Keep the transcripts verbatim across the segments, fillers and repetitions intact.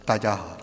大家好，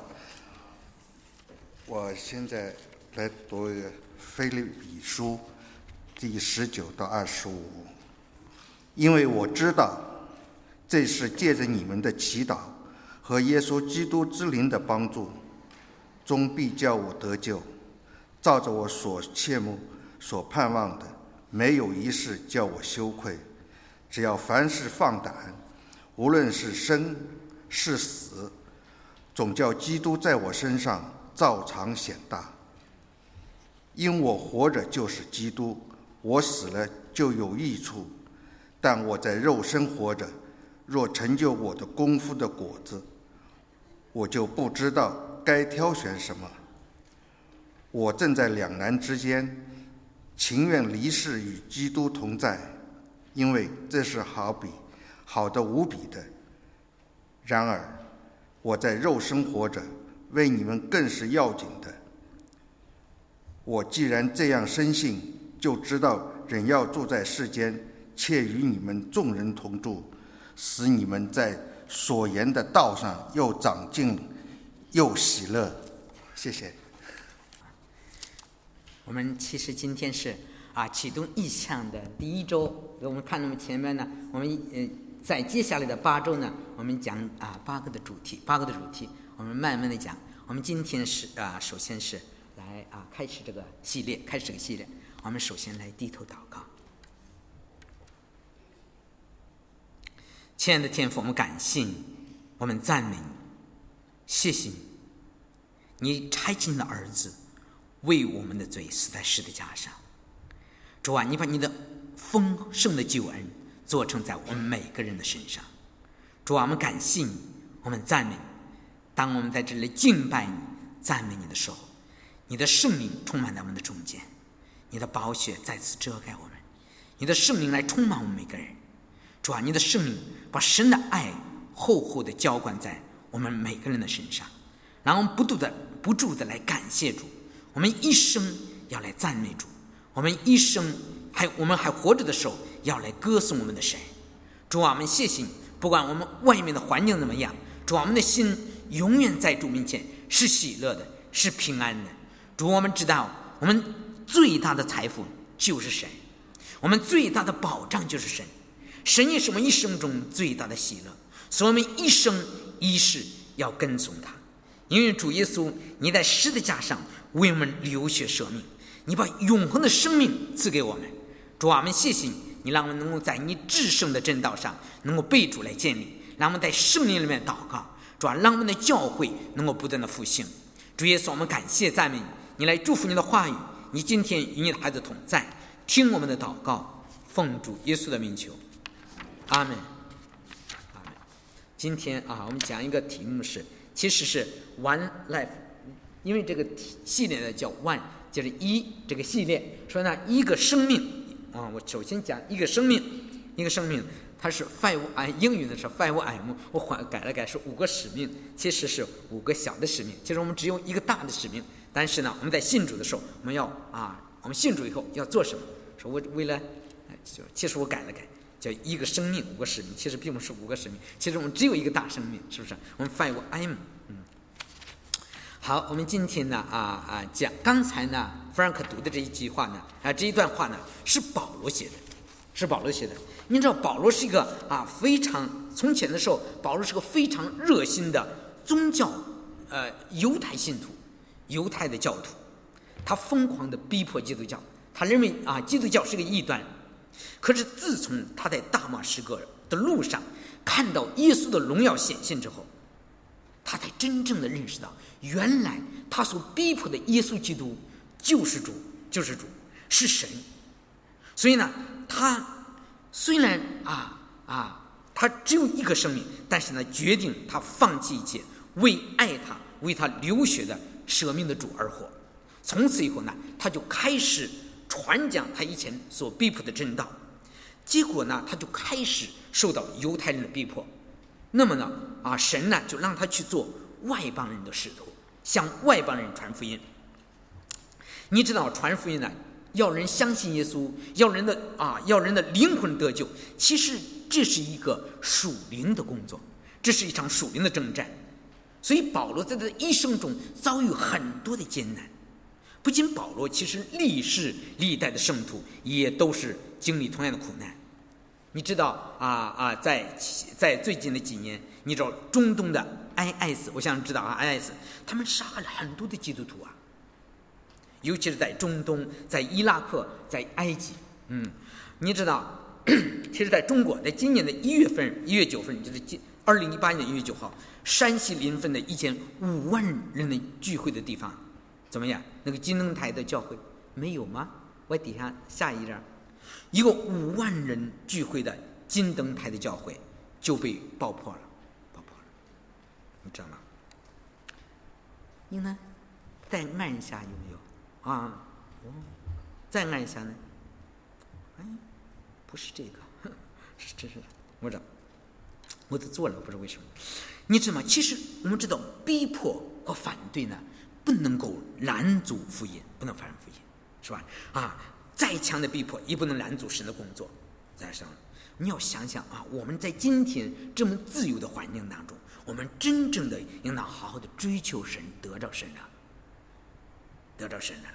我现在来读腓立比书第十九到二十五，因为我知道这是借着你们的祈祷和耶稣基督之灵的帮助，终必叫我得救，照着我所切慕所盼望的，没有一事叫我羞愧。只要凡事放胆，无论是生是死，总叫基督在我身上照常显大。因我活着就是基督，我死了就有益处。但我在肉身活着，若成就我的功夫的果子，我就不知道该挑选什么。我正在两难之间，情愿离世与基督同在，因为这是好比好的无比的。然而我在肉身活着，为你们更是要紧的。我既然这样深信，就知道人要住在世间，且与你们众人同住，使你们在所言的道上又长进又喜乐。谢谢。 我们其实今天是啊启动意向的第一周，我们看那么前面呢，我们呃在接下来的八周呢，我们讲啊八个的主题，八个的主题，我们慢慢的讲。我们今天是啊，首先是来啊开始这个系列，开始这个系列。我们首先来低头祷告。亲爱的天父，我们感谢你，我们赞美你，谢谢你，你差遣你的儿子为我们的罪死在十字架上。主啊，你把你的丰盛的救恩做成在我们每个人的身上。主啊，我们感谢你，我们赞美你。当我们在这里敬拜你、赞美你的时候，你的圣灵充满在我们的中间，你的宝血再次遮盖我们，你的圣灵来充满我们每个人。主啊，你的圣灵把神的爱厚厚的浇灌在我们每个人的身上，然后不住的不住的来感谢主。我们一生要来赞美主，我们一生还我们还活着的时候要来歌颂我们的神。主啊，我们谢谢你，不管我们外面的环境怎么样，主啊，我们的心永远在主面前是喜乐的，是平安的。主，我们知道我们最大的财富就是神，我们最大的保障就是神，神也是我们一生中最大的喜乐，所以我们一生一世要跟从他。因为主耶稣你在十字架上为我们流血舍命，你把永恒的生命赐给我们。主啊，我们谢谢你，你让我们能够在你至圣的真道上能够被主来建立，让我们在圣灵里面祷告。主啊，让我们的教会能够不断的复兴。主耶稣，我们感谢赞美你，你来祝福你的话语，你今天与你的孩子同在，听我们的祷告，奉主耶稣的名求，阿们，阿们。今天啊，我们讲一个题目是，其实是 One Life， 因为这个系列呢叫 One， 就是一这个系列说呢一个生命啊。我首先讲一个生命，一个生命。它是 five I， 英语呢是 five M， 我换改了改是五个使命，其实是五个小的使命。其实我们只有一个大的使命，但是呢，我们在信主的时候，我们要啊，我们信主以后要做什么？说为为了，就其实我改了改，叫一个生命五个使命，其实并不是五个使命，其实我们只有一个大生命，是不是？我们 five M， 嗯。好，我们今天呢啊啊讲刚才呢弗兰克读的这一句话呢啊这一段话呢是保罗写的，是保罗写的。你知道保罗是一个啊非常从前的时候，保罗是个非常热心的宗教呃犹太信徒，犹太的教徒，他疯狂的逼迫基督教，他认为啊基督教是个异端。可是自从他在大马士革的路上看到耶稣的荣耀显现之后，他才真正的认识到，原来他所逼迫的耶稣基督就是主，就是主，是神。所以呢，他虽然啊啊，他只有一个生命，但是呢，决定他放弃一切，为爱他、为他流血的舍命的主而活。从此以后呢，他就开始传讲他以前所逼迫的真道。结果呢，他就开始受到犹太人的逼迫。那么呢，啊，神呢就让他去做外邦人的使徒，向外邦人传福音。你知道，传福音呢，要人相信耶稣，要人的啊，要人的灵魂得救。其实这是一个属灵的工作，这是一场属灵的征战。 所以保罗在他的一生中遭遇很多的艰难。不仅保罗，其实历世历代的圣徒也都是经历同样的苦难。你知道啊啊，在在最近的几年，你知道中东的 I S， 我想知道啊 I S， 他们杀害了很多的基督徒啊，尤其是在中东，在伊拉克，在埃及。嗯，你知道，其实在中国，在今年的一月份，一月九份，就是二零一八年一月九号，山西临汾的一间五万人的聚会的地方，怎么样？那个金灯台的教会没有吗？我底下下一张，一个五万人聚会的金灯台的教会就被爆破了，爆破了，你知道吗？你呢？再按一下有没有？啊，哦，再按一下呢？哎，不是这个，是这是我知道，我都做了，不知道为什么。你知道吗？其实我们知道，逼迫和反对呢，不能够拦阻福音，不能反福音，是吧？啊，再强的逼迫也不能拦阻神的工作。再上，你要想想啊，我们在今天这么自由的环境当中，我们真正的应当好好的追求神，得着神啊，得着神啊。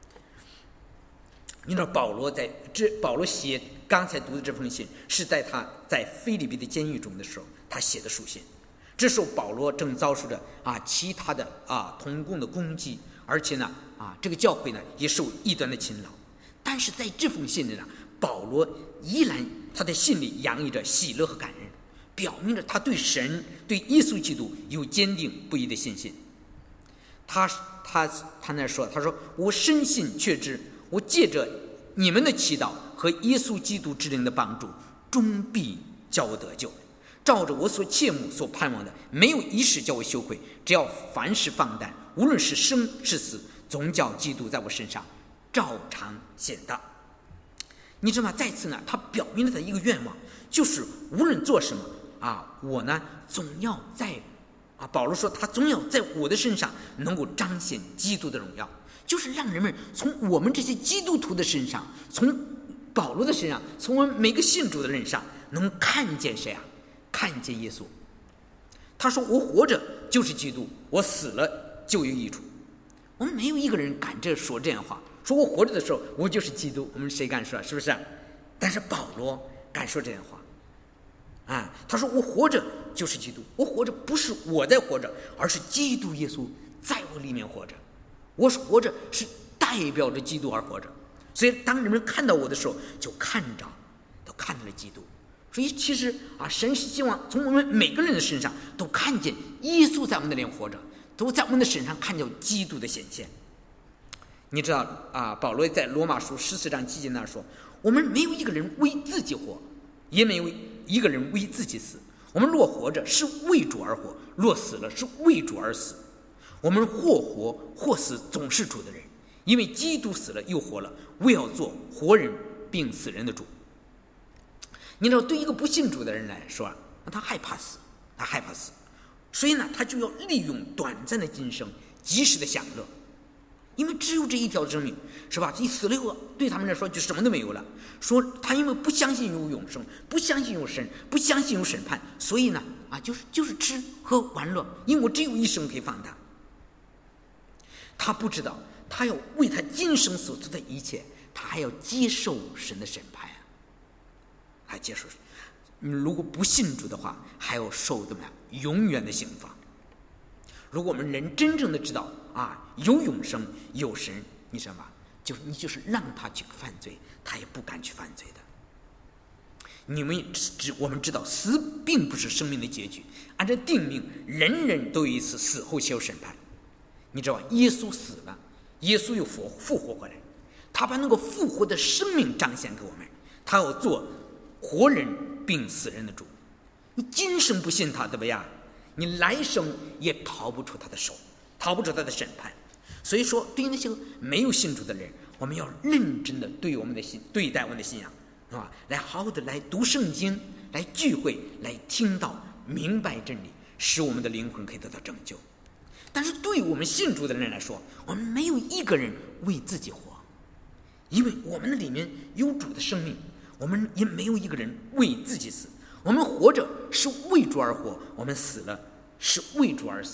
你知道保罗在这，保罗写刚才读的这封信，是在他在腓立比的监狱中的时候，他写的书信。这时候保罗正遭受着啊其他的啊同工的攻击，而且呢啊这个教会呢也受异端的侵扰。但是在这封信里呢，保罗依然他的信里洋溢着喜乐和感恩，表明着他对神、对耶稣基督有坚定不移的信心。他他他那说，他说我深信确知，我借着你们的祈祷和耶稣基督之灵的帮助，终必叫我得救。照着我所切慕所盼望的，没有一事叫我羞愧。只要凡事放胆，无论是生是死，总叫基督在我身上照常显大。你知道吗？再次呢，他表明了他一个愿望，就是无论做什么啊，我呢总要在啊，保罗说他总要在我的身上能够彰显基督的荣耀，就是让人们从我们这些基督徒的身上，从保罗的身上，从我们每个信主的人上，能看见谁啊？看见耶稣。他说我活着就是基督，我死了就有益处。我们没有一个人敢这说这样话，说我活着的时候我就是基督，我们谁敢说？是不是？但是保罗敢说这样话啊！他说我活着就是基督，我活着不是我在活着，而是基督耶稣在我里面活着。我是活着是代表着基督而活着，所以当人们看到我的时候，就看着都看到了基督。所以其实啊，神是希望从我们每个人的身上都看见耶稣在我们的里面活着，都在我们的身上看到基督的显现。你知道啊，保罗在罗马书十四章七节那说，我们没有一个人为自己活，也没有一个人为自己死。我们若活着是为主而活，若死了是为主而死。我们或活或死总是主的人，因为基督死了又活了，为要做活人并死人的主。你知道，对一个不信主的人来说，他害怕死，他害怕死，所以呢，他就要利用短暂的今生，及时的享乐，因为只有这一条生命，是吧？你死了以后，对他们来说就什么都没有了。说他因为不相信有永生，不相信有神，不相信有审判，所以呢，啊，就是就是吃喝玩乐，因为我只有一生可以放大。他不知道，他要为他今生所做的一切，他还要接受神的审判。还接受，你如果不信主的话，还要受怎么样永远的刑罚。如果我们人真正的知道啊，有永生有神，你知道吗？就你就是让他去犯罪，他也不敢去犯罪的。你们只我们知道，死并不是生命的结局，按照定命，人人都有一次死后接受审判。你知道吧？耶稣死了，耶稣又复复活回来，他把那个复活的生命彰显给我们，他要做活人并死人的主。你今生不信他，对不呀？你来生也逃不出他的手，逃不出他的审判。所以说，对于那些没有信主的人，我们要认真的对我们的信对待我们的信仰，是吧？来好好的来读圣经，来聚会，来听到明白真理，使我们的灵魂可以得到拯救。但是对于我们信主的人来说，我们没有一个人为自己活，因为我们的里面有主的生命。我们也没有一个人为自己死，我们活着是为主而活，我们死了是为主而死。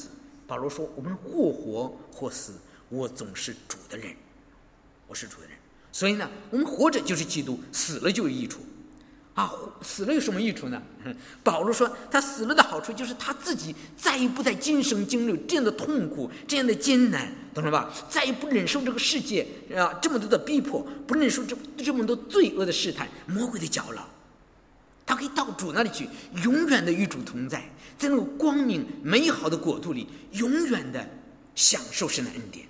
保罗说：“我们或活或死，我总是主的人，我是主的人。所以呢，我们活着就是基督，死了就有益处。啊，死了有什么益处呢？保罗说，他死了的好处就是他自己再也不在今生经历这样的痛苦，这样的艰难，懂了吧？再也不忍受这个世界啊这么多的逼迫，不忍受这这么多罪恶的试探，魔鬼的搅扰。他可以到主那里去，永远的与主同在，在那个光明美好的国度里，永远的享受神的恩典。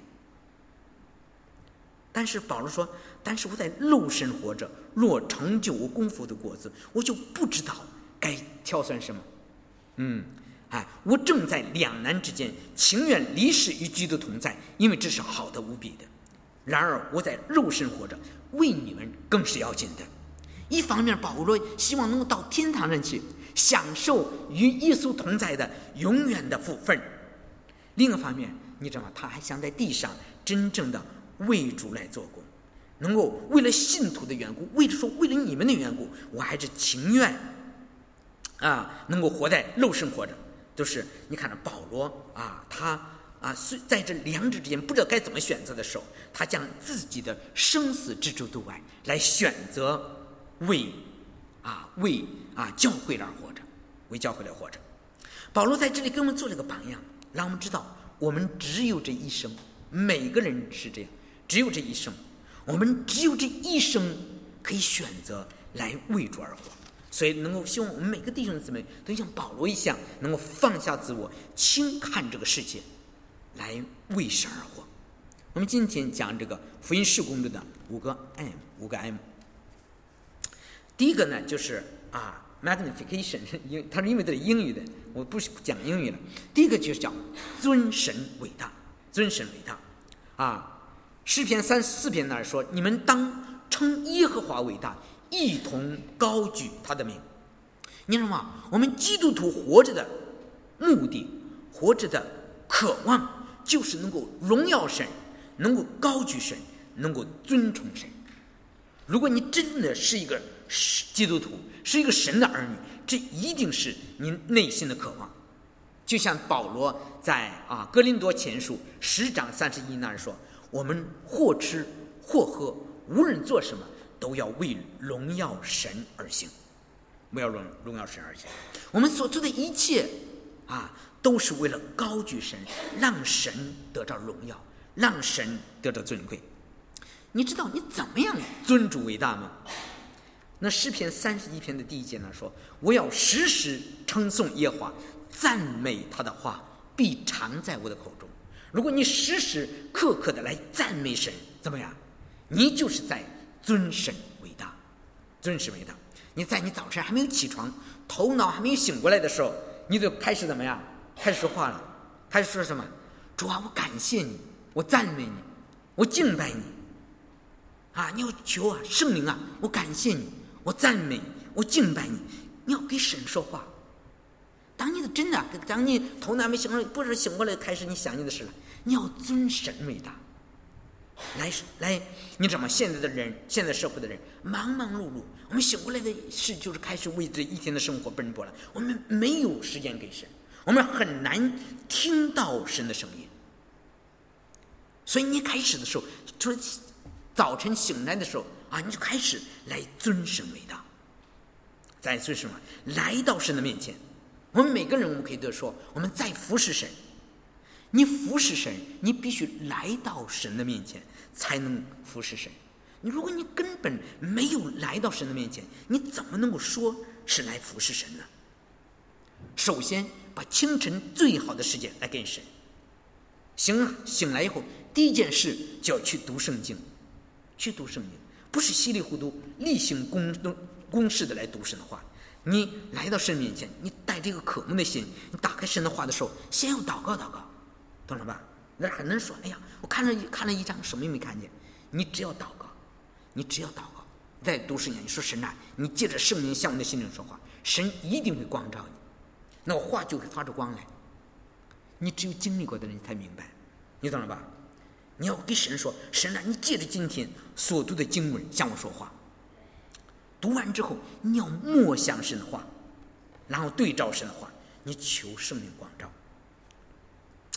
但是保罗说，但是我在肉身活着，若成就我功夫的果子，我就不知道该挑选什么。嗯，哎，我正在两难之间，情愿离世与基督同在，因为这是好的无比的。然而我在肉身活着，为你们更是要紧的。一方面，保罗希望能够到天堂上去，享受与耶稣同在的永远的福分；另一方面，你知道吗？他还想在地上真正的为主来做工，能够为了信徒的缘故，为了说为了你们的缘故，我还是情愿啊，能够活在肉身活着。就是你看着保罗啊，他啊，在这两者之间不知道该怎么选择的时候，他将自己的生死置诸度外，来选择为啊为啊教会而活着，为教会而活着。保罗在这里给我们做了个榜样，让我们知道我们只有这一生，每个人是这样，只有这一生，我们只有这一生可以选择来为主而活。所以能够希望我们每个弟兄姊妹都像保罗一样，能够放下自我，轻看这个世界，来为神而活。我们今天讲这个福音事工的五个 M， 五个 M。第一个呢，就是啊 magnification， 因为它是因为这是英语的，我不是讲英语了。第一个就是叫尊神伟大，尊神伟大啊。诗篇三十四篇那儿说：“你们当称耶和华伟大，一同高举他的名。”你知道吗？我们基督徒活着的目的，活着的渴望，就是能够荣耀神，能够高举神，能够尊崇神。如果你真的是一个基督徒，是一个神的儿女，这一定是您内心的渴望。就像保罗在啊哥林多前书十章三十一那儿说：“我们或吃或喝，无论做什么，都要为荣耀神而行。”不要荣荣耀神而行。我们所做的一切啊，都是为了高举神，让神得到荣耀，让神得到尊贵。你知道你怎么样尊主伟大吗？那诗篇三十一篇的第一节呢说：“我要时时称颂耶和华，赞美他的话必常在我的口中。”如果你时时刻刻的来赞美神，怎么样？你就是在尊神伟大，尊神伟大。你在你早晨还没有起床，头脑还没有醒过来的时候，你就开始怎么样？开始说话了，开始说什么？主啊，我感谢你，我赞美你，我敬拜你。啊，你要求啊，圣灵啊，我感谢你，我赞美你，我敬拜你。你要给神说话。当你的真的，当你头脑还没醒过来，不是醒过来开始你想你的事了，你要尊神伟大。来来，你知道吗？现在的人，现在社会的人，忙忙碌碌，我们醒过来的事就是开始为这一天的生活奔波了。我们没有时间给神，我们很难听到神的声音。所以你开始的时候，就是早晨醒来的时候啊，你就开始来尊神伟大，在尊神嘛，来到神的面前。我们每个人，我们可以都说，我们在服侍神。你服侍神，你必须来到神的面前才能服侍神。你如果你根本没有来到神的面前，你怎么能够说是来服侍神呢？首先把清晨最好的时间来给神。醒醒来以后，第一件事就要去读圣经，去读圣经，不是稀里糊涂例行公公事的来读神的话。你来到神面前，你带这个渴慕的心，你打开神的话的时候，先要祷告祷告。懂了吧？那很多人说：“哎呀，我看了看了一章，什么也没看见。”你只要祷告，你只要祷告，在读圣经，你说神啊，你借着圣灵向我的心灵说话，神一定会光照你，那我话就会发出光来。你只有经历过的人才明白，你懂了吧？你要给神说：“神啊，你借着今天所读的经文向我说话。”读完之后，你要默想神的话，然后对照神的话，你求圣灵光照。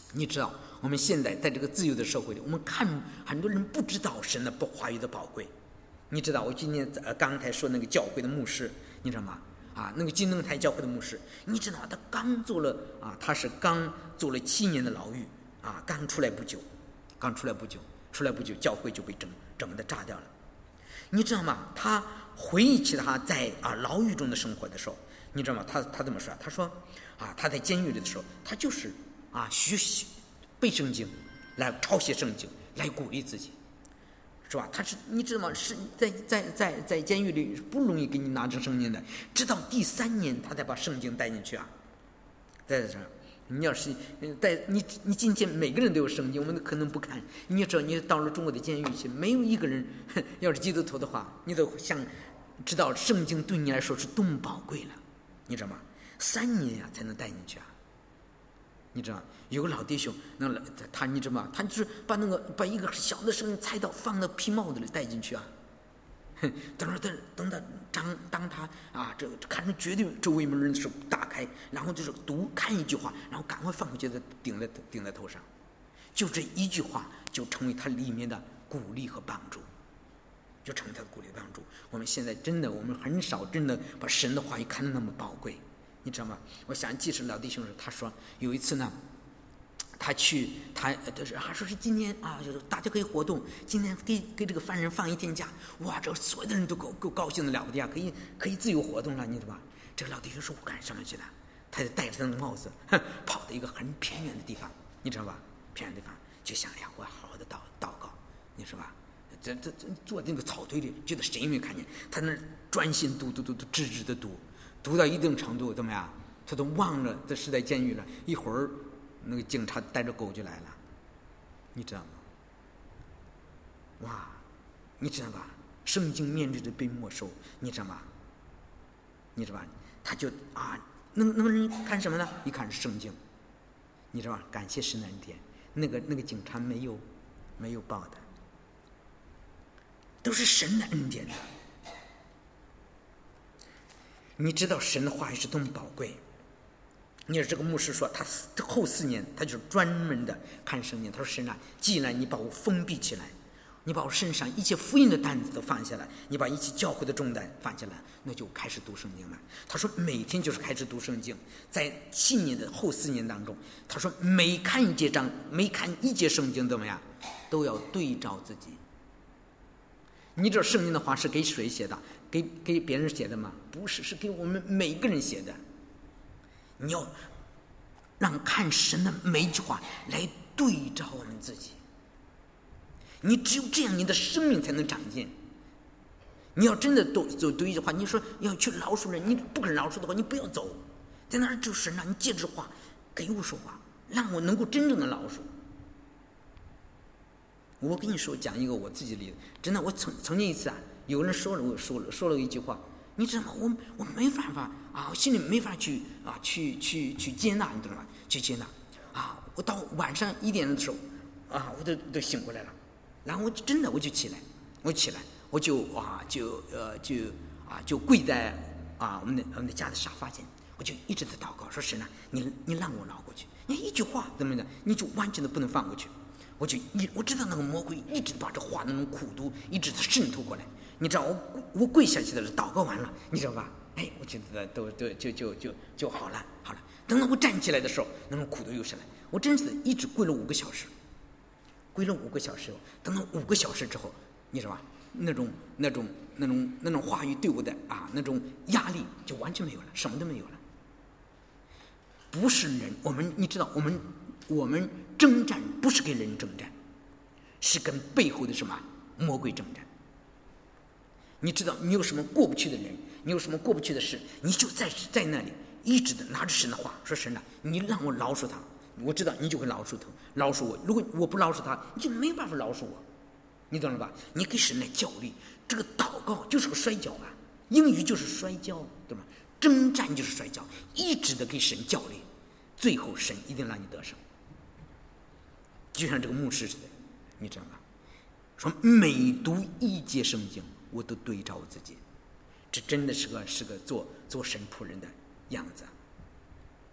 你知道，我们现在在这个自由的社会里，我们看很多人不知道神的话语的宝贵。你知道，我今天呃刚才说那个教会的牧师，你知道吗？啊，那个金灯台教会的牧师，你知道他刚做了啊，他是刚做了七年的牢狱啊，刚出来不久，刚出来不久，出来不久，教会就被整整个的炸掉了。你知道吗？他回忆起他在啊牢狱中的生活的时候，你知道吗？他他怎么说？他说啊，他在监狱里的时候，他就是啊学习背圣经，来抄写圣经，来鼓励自己。是吧？他是你知道吗？是在在在在监狱里不容易给你拿成圣经的，直到第三年他才把圣经带进去啊。在这儿，你要是带你你今天每个人都有圣经，我们可能不看。你知道，你到了中国的监狱去，没有一个人要是基督徒的话，你都想知道圣经对你来说是多么宝贵了，你知道吗？三年呀才能带进去啊。你知道有个老弟兄，那他你知道吗？他就是把那个把一个小的圣经菜刀放到皮帽子里带进去啊。等着等等他当当他啊，这看着绝对周围没人的时候打开，然后就是读看一句话，然后赶快放回去，再顶在顶在头上。就这一句话，就成为他里面的鼓励和帮助，就成为他的鼓励帮助。我们现在真的，我们很少真的把神的话语看得那么宝贵。你知道吗？我想记是老弟兄时，他说有一次呢，他去他就是还说是今天啊，就是大家可以活动，今天给给这个犯人放一天假，哇，这所有的人都够够高兴的了不得啊，可以可以自由活动了，你知道吧？这个老弟兄说我干什么去了？他就戴着他的帽子，跑到一个很偏远的地方，你知道吧？偏远的地方就想呀，我要好好的祷祷告，你说吧？这这这坐在那个草堆里，觉得谁也没看见，他那专心读读读读，直直的读。读到一定程度怎么样？他都忘了这是在监狱了。一会儿，那个警察带着狗就来了，你知道吗？哇，你知道吧？圣经面对着被没收，你知道吗？你知道吧？他就啊，那那个人看什么呢？一看是圣经，你知道吧？感谢神的恩典，那个那个警察没有没有报的，都是神的恩典的。你知道神的话语是多么宝贵。你说这个牧师说他后四年他就是专门的看圣经。他说神啊，既然你把我封闭起来，你把我身上一切福音的担子都放下来，你把一切教会的重担放下来，那就开始读圣经了。他说每天就是开始读圣经。在七年的后四年当中，他说每看一节章，每看一节圣经怎么样，都要对照自己。你知道圣经的话是给谁写的？给给别人写的吗？不是，是给我们每个人写的。你要让看神的每一句话来对照我们自己。你只有这样，你的生命才能长进。你要真的读走读一句话，你说要去饶恕人，你不肯饶恕的话，你不要走，在那儿就是神啊，你借着话给我说话，让我能够真正的饶恕。我跟你说，讲一个我自己的例子，真的，我曾曾经一次啊。有人说了，我说了说了一句话，你知道吗？我我没办法啊，我心里没法去啊，去去去接纳，你知道吗？去接纳啊！我到晚上一点的时候啊，我都都醒过来了，然后我就真的我就起来，我起来我就啊就呃就啊就跪在啊我们的我们的家的沙发前，我就一直在祷告，说神啊，你你让我饶过去，你一句话怎么的，你就完全的不能放过去。我就一我知道那个魔鬼一直把这话那种苦毒一直渗透过来。你知道我我跪下去的了，祷告完了，你知道吧？哎，我觉得都都就就就就好了，好了。等到我站起来的时候，那种苦毒又上来。我真是一直跪了五个小时，跪了五个小时。等到五个小时之后，你知道吧？那种那种那种那种话语对我的啊那种压力就完全没有了，什么都没有了。不是人，我们你知道，我们我们征战不是跟人征战，是跟背后的什么魔鬼征战。你知道你有什么过不去的人，你有什么过不去的事，你就在在那里一直的拿着神的话说，神啊，你让我饶恕他，我知道你就会饶恕他，饶恕我。如果我不饶恕他，你就没办法饶恕我，你懂了吧？你给神来效力，这个祷告就是个摔跤啊，英语就是摔跤，对吧？征战就是摔跤，一直的给神效力，最后神一定让你得胜。就像这个牧师似的，你知道吗？说每读一节圣经，我都对照我自己，这真的是个是个做做神仆人的样子。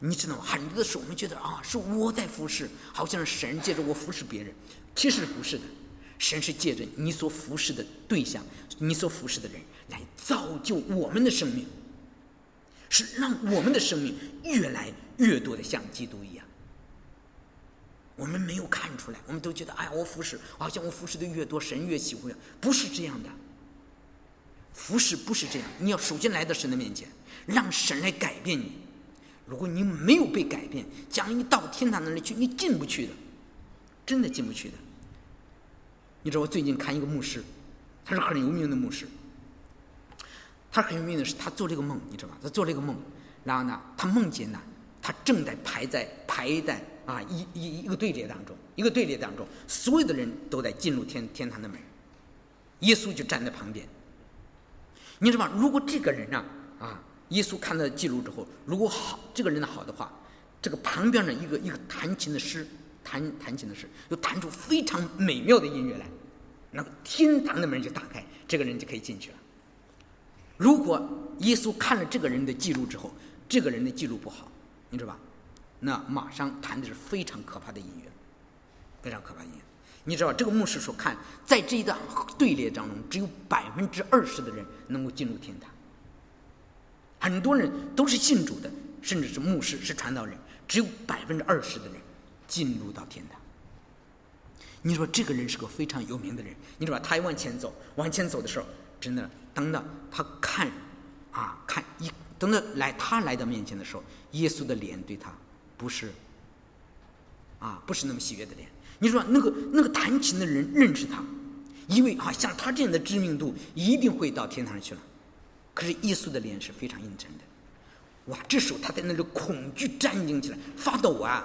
你知道吗？很多的时候我们觉得啊，是我在服侍，好像是神借着我服侍别人，其实不是的。神是借着你所服侍的对象，你所服侍的人来造就我们的生命，是让我们的生命越来越多的像基督一样。我们没有看出来，我们都觉得哎呀，我服侍好像我服侍的越多，神越喜欢。不是这样的，服侍不是这样。你要首先来到神的面前，让神来改变你。如果你没有被改变，将你到天堂那里去，你进不去的，真的进不去的。你知道我最近看一个牧师，他是很有名的牧师，他很有名的是他做这个梦，你知道吧？他做这个梦，然后呢，他梦见呢，他正在排在排在啊一一一个队列当中，一个队列当中，所有的人都在进入天天堂的门，耶稣就站在旁边。你知道吧？如果这个人呢啊，耶稣看到记录之后，如果好，这个人好的话，这个旁边的一个一个弹琴的诗。弹弹琴的事，又弹出非常美妙的音乐来，那个天堂的门就打开，这个人就可以进去了。如果耶稣看了这个人的记录之后，这个人的记录不好，你知道吧？那马上弹的是非常可怕的音乐，非常可怕的音乐。你知道这个牧师说，看在这一段队列当中，只有百分之二十的人能够进入天堂，很多人都是信主的，甚至是牧师，是传道人，只有百分之二十的人进入到天堂。你说这个人是个非常有名的人，你知道吧？他往前走，往前走的时候，真的等到他看啊看一等到来他来到面前的时候，耶稣的脸对他不是啊不是那么喜悦的脸。你说那个那个弹琴的人认识他，因为啊像他这样的知名度一定会到天堂去了。可是耶稣的脸是非常阴沉的，哇！这时候他在那里恐惧战惊起来，发抖啊。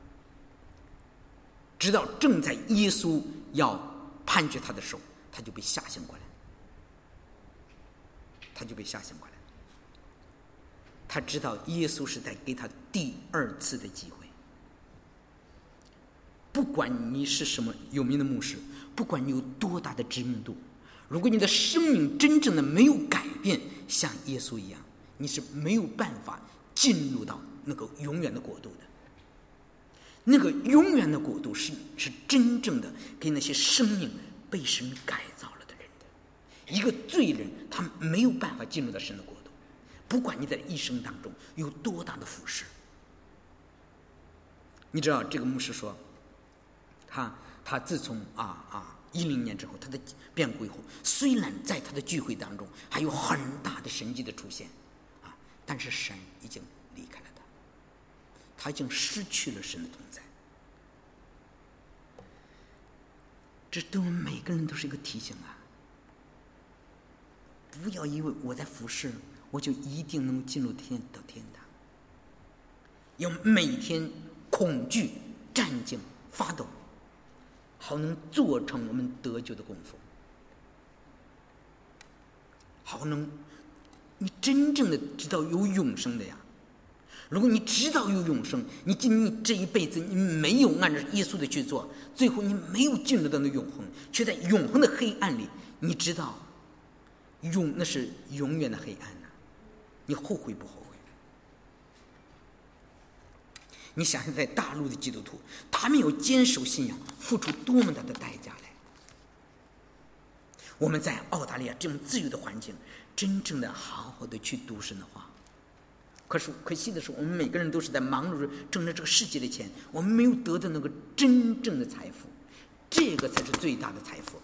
直到正在耶稣要判决他的时候，他就被吓醒过来，他就被吓醒过来。他知道耶稣是在给他第二次的机会。不管你是什么有名的牧师，不管你有多大的知名度，如果你的生命真正的没有改变，像耶稣一样，你是没有办法进入到那个永远的国度的。那个永远的国度是是真正的给那些生命被神改造了的人的。一个罪人他没有办法进入到神的国度，不管你在一生当中有多大的服侍。你知道这个牧师说，他他自从啊啊一零年之后，他的变故以后，虽然在他的聚会当中还有很大的神迹的出现啊，但是神已经离开了他，他已经失去了神的同在。这对我们每个人都是一个提醒啊！不要以为我在服侍，我就一定能进入天到天堂。要每天恐惧、战惊、发抖，好能做成我们得救的功夫，好能你真正的知道有永生的呀。如果你知道有永生，你今你这一辈子你没有按照耶稣的去做，最后你没有进入到那永恒，却在永恒的黑暗里，你知道永那是永远的黑暗呐、啊，你后悔不后悔？你想想在大陆的基督徒，他们有坚守信仰，付出多么大的代价来。我们在澳大利亚这种自由的环境，真正的好好的去读神的话。可是可惜的是，我们每个人都是在忙碌着挣着这个世界的钱，我们没有得到那个真正的财富，这个才是最大的财富。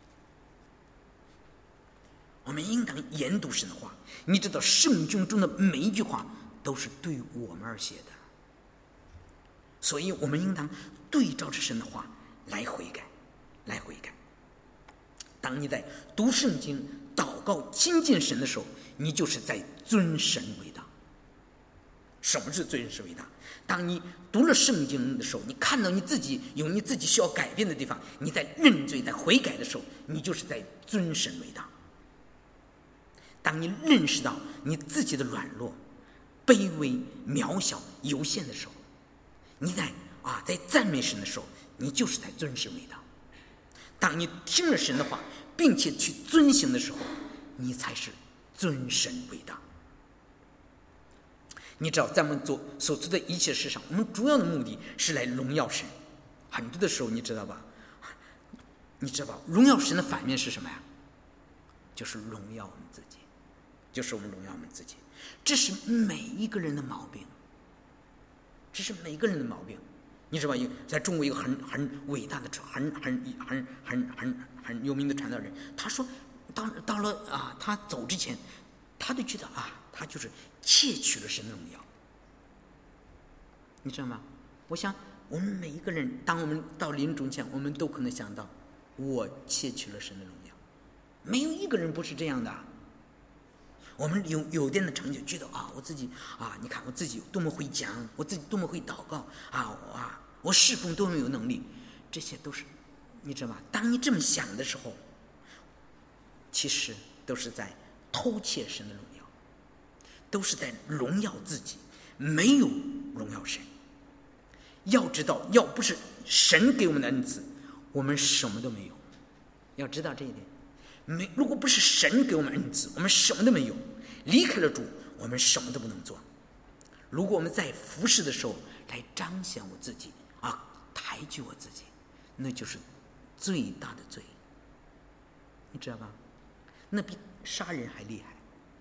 我们应当研读神的话，你知道圣经中的每一句话都是对我们而写的，所以我们应当对照着神的话来悔改，来悔改。当你在读圣经、祷告、亲近神的时候，你就是在尊神为大。什么是尊神为大？当你读了圣经的时候，你看到你自己有你自己需要改变的地方，你在认罪、在悔改的时候，你就是在尊神为大。当你认识到你自己的软弱、卑微、渺小、有限的时候，你在啊在赞美神的时候，你就是在尊神为大。当你听了神的话，并且去遵行的时候，你才是尊神为大。 你知道，在我们做所做的一切事上，我们主要的目的是来荣耀神。很多的时候，你知道吧？你知道吧？荣耀神的反面是什么呀？就是荣耀我们自己，就是我们荣耀我们自己。这是每一个人的毛病，这是每一个人的毛病。你知道吧？在中国一个很很伟大的、很很很很很很有名的传道人，他说，到到了啊，他走之前，他就觉得啊，他就是窃取了神的荣耀。你知道吗？我想我们每一个人，当我们到临终前，我们都可能想到，我窃取了神的荣耀。没有一个人不是这样的。我们有有点的成就，觉得啊，我自己啊，你看我自己多么会讲，我自己多么会祷告啊啊，我侍奉多么有能力，这些都是，你知道吗？当你这么想的时候，其实都是在偷窃神的荣耀，都是在荣耀自己，没有荣耀神。要知道，要不是神给我们的恩赐，我们什么都没有。要知道这一点。没，如果不是神给我们恩赐，我们什么都没有。离开了主，我们什么都不能做。如果我们在服侍的时候来彰显我自己啊，抬举我自己，那就是最大的罪，你知道吧？那比杀人还厉害。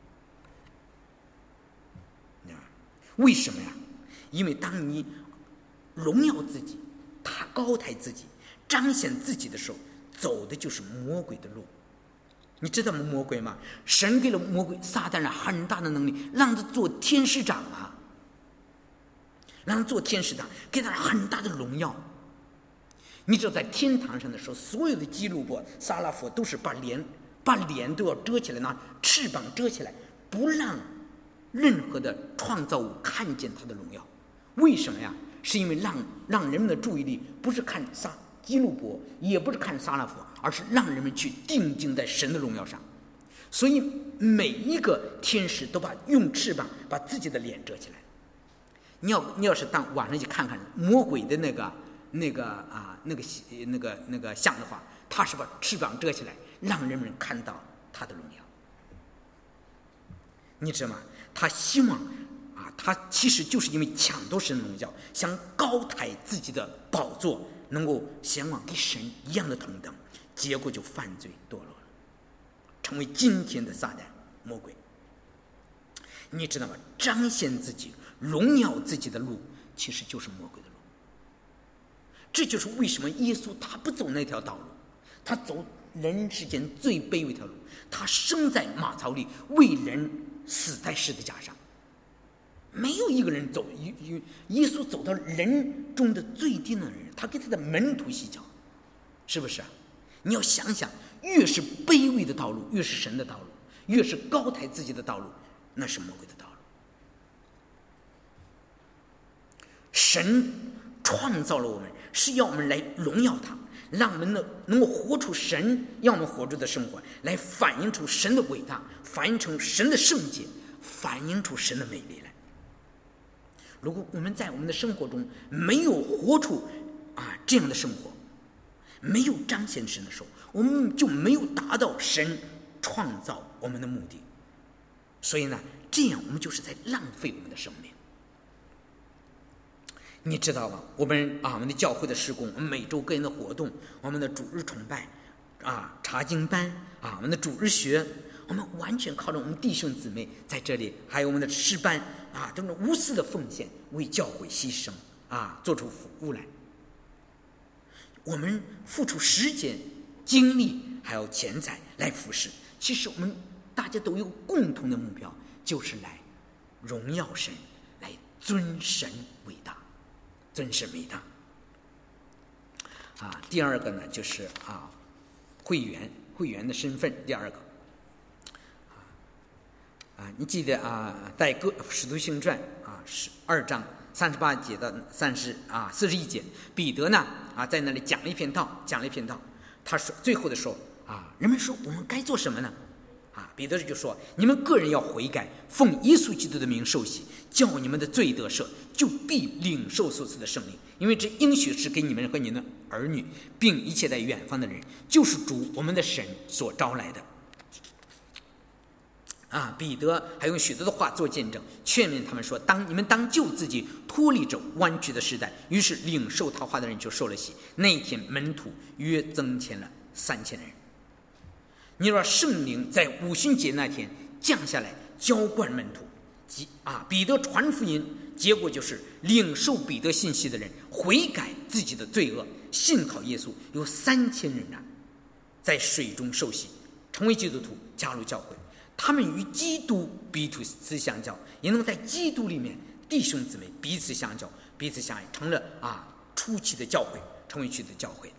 为什么呀？因为当你荣耀自己，他高抬自己，彰显自己的时候，走的就是魔鬼的路。你知道魔鬼吗？神给了魔鬼撒旦人很大的能力，让他做天使长啊，让他做天使长，给他很大的荣耀。你知道在天堂上的时候，所有的基路伯、撒拉佛都是把脸把脸都要遮起来，拿翅膀遮起来，不让任何的创造物看见他的荣耀。为什么呀？是因为让让人们的注意力不是看撒基路伯，也不是看撒拉佛，而是让人们去定睛在神的荣耀上。所以每一个天使都把用翅膀把自己的脸遮起来。你要你要是当晚上去看看魔鬼的那个那个啊那个那个那个像的话，他是把翅膀遮起来，让人们看到他的荣耀。你知道吗？他希望啊，他其实就是因为抢夺神的荣耀，想高抬自己的宝座，能够向往跟神一样的同等，结果就犯罪堕落了，成为今天的撒旦魔鬼。你知道吗？彰显自己、荣耀自己的路，其实就是魔鬼的路。这就是为什么耶稣他不走那条道路，他走人世间最卑微的条路，他生在马槽里，为人死在十字架上。没有一个人走，耶稣走到人中的最低的人，他给他的门徒洗脚，是不是啊？你要想想，越是卑微的道路，越是神的道路；越是高抬自己的道路，那是魔鬼的道路。神创造了我们，是要我们来荣耀他，让我们能能够活出神要我们活出的生活，来反映出神的伟大，反映出神的圣洁，反映出神的美丽来。如果我们在我们的生活中没有活出啊这样的生活，没有彰显神的时候，我们就没有达到神创造我们的目的。所以呢，这样我们就是在浪费我们的生命。你知道吧？我们啊，我们的教会的事工，我们每周个人的活动，我们的主日崇拜啊，查经班啊，我们的主日学，我们完全靠着我们弟兄姊妹在这里，还有我们的诗班啊，这种无私的奉献，为教会牺牲啊，做出服务来。我们付出时间、精力还有钱财来服侍，其实我们大家都有共同的目标，就是来荣耀神，来尊神伟大，尊神伟大。啊，第二个呢，就是啊，会员会员的身份。第二个啊，你记得啊，在《使徒行传》啊，十二章三十八节到三十啊四十一节，彼得呢啊在那里讲了一篇道，讲了一篇道。他说最后的时候啊，人们说我们该做什么呢？啊，彼得就说：你们个人要悔改，奉耶稣基督的名受洗，叫你们的罪得赦，就必领受所赐的圣灵。因为这应许是给你们和你的儿女，并一切在远方的人，就是主我们的神所招来的。 啊，彼得还用许多的话做见证，劝勉他们说：当你们当救自己，脱离这弯曲的时代。于是领受他话的人就受了洗。那一天门徒约增添了三千人。你说圣灵在五旬节那天降下来浇灌门徒，啊，彼得传福音，结果就是领受彼得信息的人悔改自己的罪恶，信靠耶稣，有三千人啊，在水中受洗，成为基督徒，加入教会。他们与基督彼此相交，也能在基督里面弟兄姊妹彼此相交，彼此相爱，成了啊初期的教会，成为初期的教会。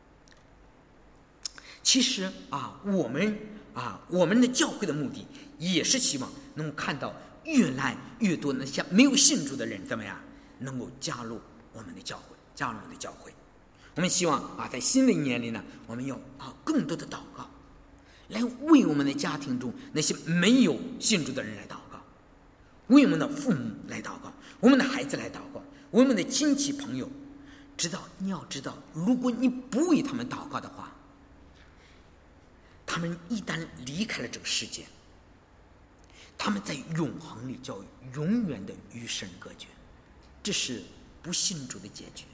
其实啊，我们啊我们的教会的目的也是希望能够看到越来越多的像没有信主的人怎么样能够加入我们的教会，加入我们的教会。我们希望啊，在新的一年里呢，我们要啊更多的祷告，来为我们的家庭中那些没有信主的人来祷告，为我们的父母来祷告，我们的孩子来祷告，为我们的亲戚朋友。知道你要知道，如果你不为他们祷告的话，他们一旦离开了这个世界，他们在永恒里就永远的与神隔绝，这是不信主的结局。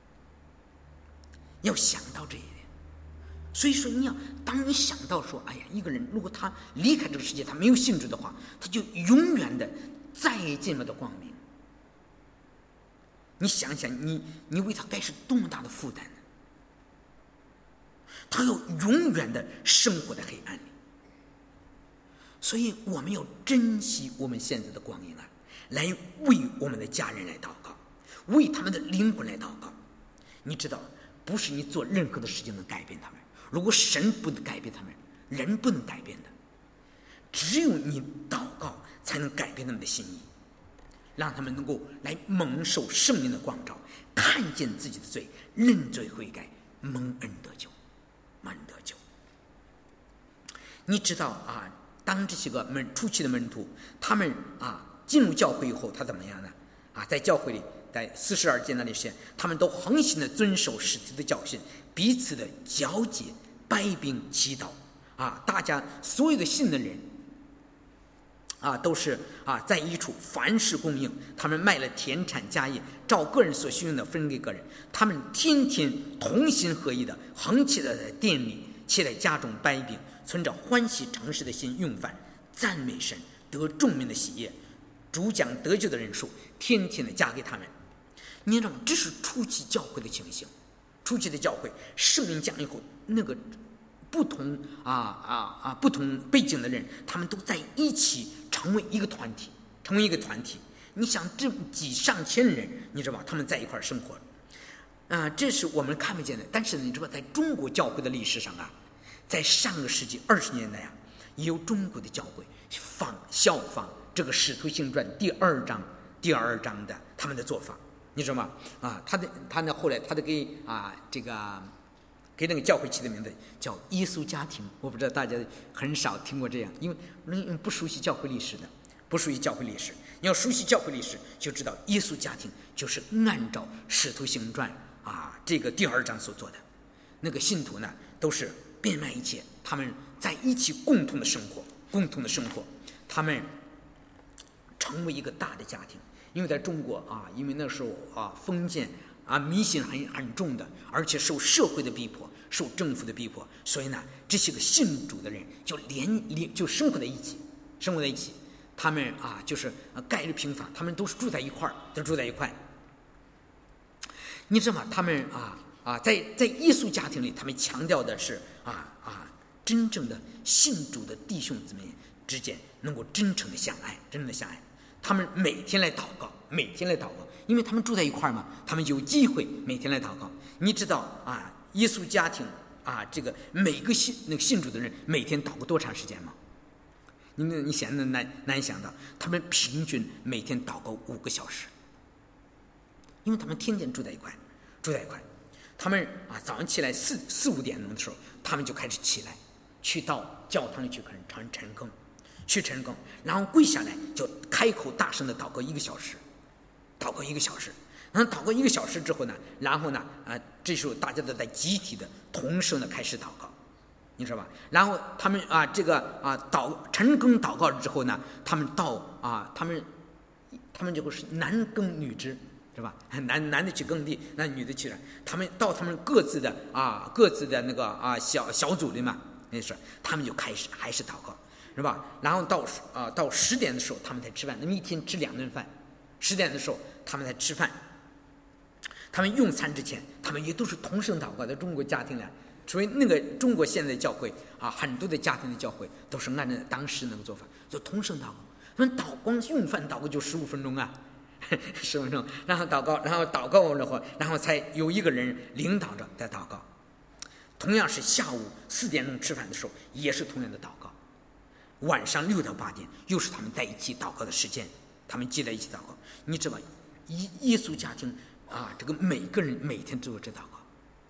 要想到这一点。所以说你要当你想到说，哎呀，一个人如果他离开这个世界，他没有信主的话，他就永远的再也见不到光明。你想想，你你为他该是多么大的负担呢？他要永远的生活在黑暗里。所以我们要珍惜我们现在的光阴啊，来为我们的家人来祷告，为他们的灵魂来祷告。你知道，不是你做任何的事情能改变他们，如果神不能改变他们，人不能改变的，只有你祷告才能改变他们的心意，让他们能够来蒙受圣灵的光照，看见自己的罪，认罪悔改，蒙恩得救，蒙恩得救。你知道啊，当这些个门初期的门徒，他们啊进入教会以后，他怎么样呢？啊，在教会里，在四十二届那里时，他们都恒心的遵守使徒的教训，彼此的交结、掰饼、祈祷。啊，大家所有的信的人，啊，都是啊在一处，凡事供应。他们卖了田产家业，照个人所需用的分给个人。他们天天同心合一的，恒切的在店里，且在家中掰饼，存着欢喜诚实的心用饭，赞美神，得众民的喜悦。主将得救的人数天天的加给他们。你知道吗？这是初期教会的情形。初期的教会，圣灵降以后，那个不同啊啊啊不同背景的人，他们都在一起成为一个团体，成为一个团体。你想，这几上千人，你知道吧？他们在一块生活，啊、呃，这是我们看不见的。但是你知道，在中国教会的历史上啊，在上个世纪二十年代啊，也有中国的教会仿效仿这个《使徒行传》第二章第二章的他们的做法，你知道吗？啊，他的他呢后来他的给啊这个给那个教会起的名字叫耶稣家庭。我不知道大家很少听过这样，因为人不熟悉教会历史的，不熟悉教会历史。你要熟悉教会历史，就知道耶稣家庭就是按照《使徒行传》啊这个第二章所做的。那个信徒呢，都是变卖一切，他们在一起共同的生活，共同的生活，他们成为一个大的家庭。因为在中国啊，因为那时候啊封建啊迷信很很重的，而且受社会的逼迫，受政府的逼迫，所以呢，这些个信主的人就连连就生活在一起，生活在一起。他们啊就是啊盖着平房，他们都是住在一块儿，都住在一块。你知道吗？他们啊啊在在耶稣家庭里，他们强调的是啊啊真正的信主的弟兄姊妹之间能够真诚的相爱，真正的相爱。他们每天来祷告，每天来祷告，因为他们住在一块嘛，他们有机会每天来祷告。你知道啊，耶稣家庭啊，这个每个信那个信主的人每天祷告多长时间吗？你你想的难难想到，他们平均每天祷告五个小时，因为他们天天住在一块，住在一块。他们啊早上起来四四五点钟的时候，他们就开始起来，去到教堂里去看传晨更。去晨更，然后跪下来就开口大声的祷告一个小时，祷告一个小时，然后祷告一个小时之后呢，然后呢，啊、呃，这时候大家都在集体的同声的开始祷告， 你知道吧？然后他们啊，这个啊祷晨更祷告之后呢，他们到啊，他们他们这个是男耕女织，是吧？男男的去耕地，那女的去了。他们到他们各自的啊各自的那个啊小小组里嘛，那是他们就开始还是祷告，是吧？然后到啊到十点的时候，他们才吃饭。那么一天吃两顿饭，十点的时候他们才吃饭。他们用餐之前，他们也都是同声祷告。在中国家庭呢，所以那个中国现在的教会啊，很多的家庭的教会都是按照当时那个做法，就同声祷告。他们祷光用饭祷告就十五分钟啊，十分钟，然后祷告，然后祷告完了后，然后才有一个人领导着在祷告。同样是下午四点钟吃饭的时候，也是同样的祷告。晚上六到八点，又是他们在一起祷告的时间，他们聚在一起祷告。你知道吧？耶耶稣家庭啊，这个每个人每天都有这祷告。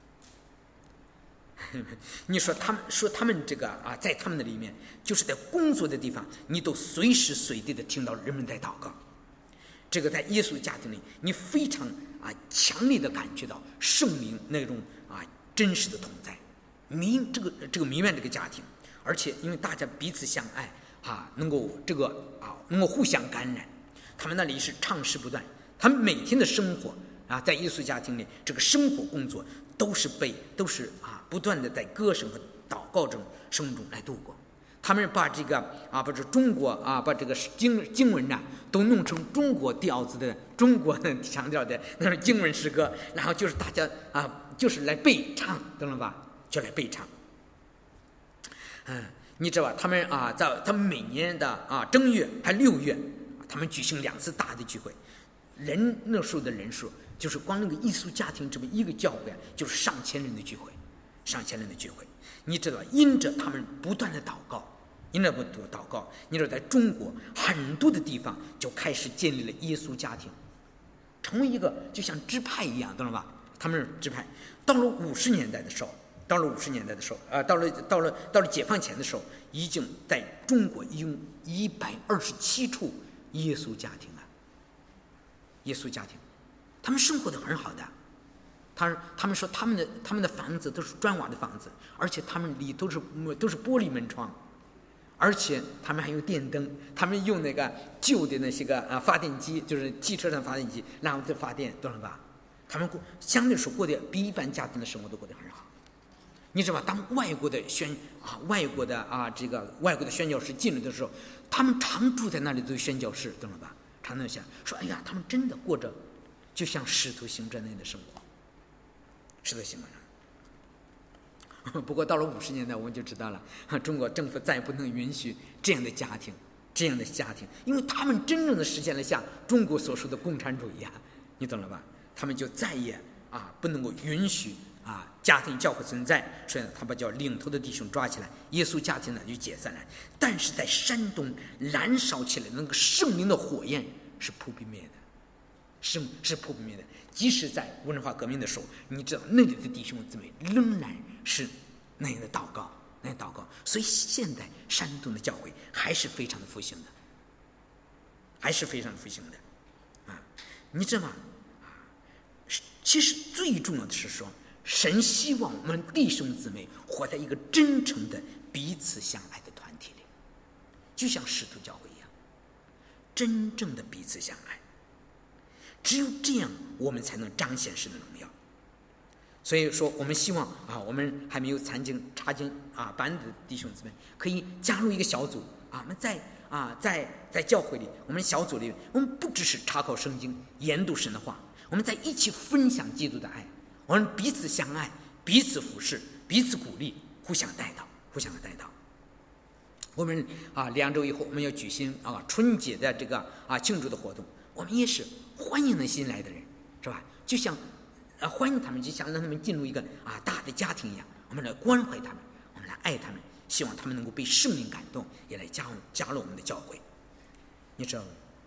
你说他们说他们这个啊，在他们的里面，就是在工作的地方，你都随时随地的听到人们在祷告。这个在耶稣家庭里，你非常啊强烈的感觉到圣灵那种啊真实的同在，弥这个这个弥漫这个家庭，而且因为大家彼此相爱啊，能够这个啊能够互相感染，他们那里是唱诗不断，他们每天的生活啊，在耶稣家庭里，这个生活工作都是被都是啊不断的在歌声和祷告中声中来度过。他们把这个啊，把这中国啊，把这个经经文呐，都弄成中国调子的、中国的强调的那种经文诗歌，然后就是大家啊，就是来背唱，懂了吧？就来背唱。嗯，你知道吧？他们啊，在他们每年的啊正月还六月，他们举行两次大的聚会，人那时候的人数，就是光那个艺术家庭这么一个教会，就是上千人的聚会，上千人的聚会。你知道，因着他们不断的祷告，因着不断祷告，你知道，在中国很多的地方就开始建立了耶稣家庭，成为一个就像支派一样，懂了吧？他们是支派。到了五十年代的时候，到了五十年代的时候，啊，到了到了到了解放前的时候，已经在中国有一百二十七处耶稣家庭了。耶稣家庭，他们生活的很好的。他他们说他们的他们的房子都是砖瓦的房子，而且他们里都是都是玻璃门窗，而且他们还有电灯，他们用那个旧的那些个啊发电机，就是汽车上发电机，然后再发电，懂了吧？他们过相对说过得比一般家庭的生活都过得很好。你知道吧？当外国的宣啊外国的啊这个外国的宣教士进来的时候，他们常住在那里做宣教士，懂了吧？常常想说，哎呀，他们真的过着就像使徒行传那样的生活。是的，行为。不过到了五十年代，我们就知道了，中国政府再也不能允许这样的家庭，这样的家庭，因为他们真正的实现了像中国所说的共产主义啊，你懂了吧？他们就再也啊不能够允许啊家庭教会存在，所以呢，他把叫领头的弟兄抓起来，耶稣家庭呢就解散了。但是在山东燃烧起来的那个圣灵的火焰是不必灭的，是是不必灭的。即使在文化革命的时候，你知道那里的弟兄姊妹仍然是那样的祷告，那样祷告。所以现在山东的教会还是非常的复兴的，还是非常复兴的啊！你知道吗？其实最重要的是说，神希望我们弟兄姊妹活在一个真诚的彼此相爱的团体里，就像使徒教会一样，真正的彼此相爱。只有这样，我们才能彰显神的荣耀。所以说，我们希望啊，我们还没有参进插进啊班的弟兄姊妹，可以加入一个小组啊。我们在啊，在在教会里，我们小组里，我们不只是查考圣经、研读神的话，我们在一起分享基督的爱，我们彼此相爱，彼此服侍，彼此鼓励，互相带到，互相的带到。我们啊，两周以后我们要举行啊春节的这个啊庆祝的活动，我们也是欢迎那新来的人，是吧？就像啊欢迎他们，就像让他们进入一个啊大的家庭一样，我们来关怀他们，我们来爱他们，希望他们能够被圣灵感动，也来加入加入我们的教会。你知道吗？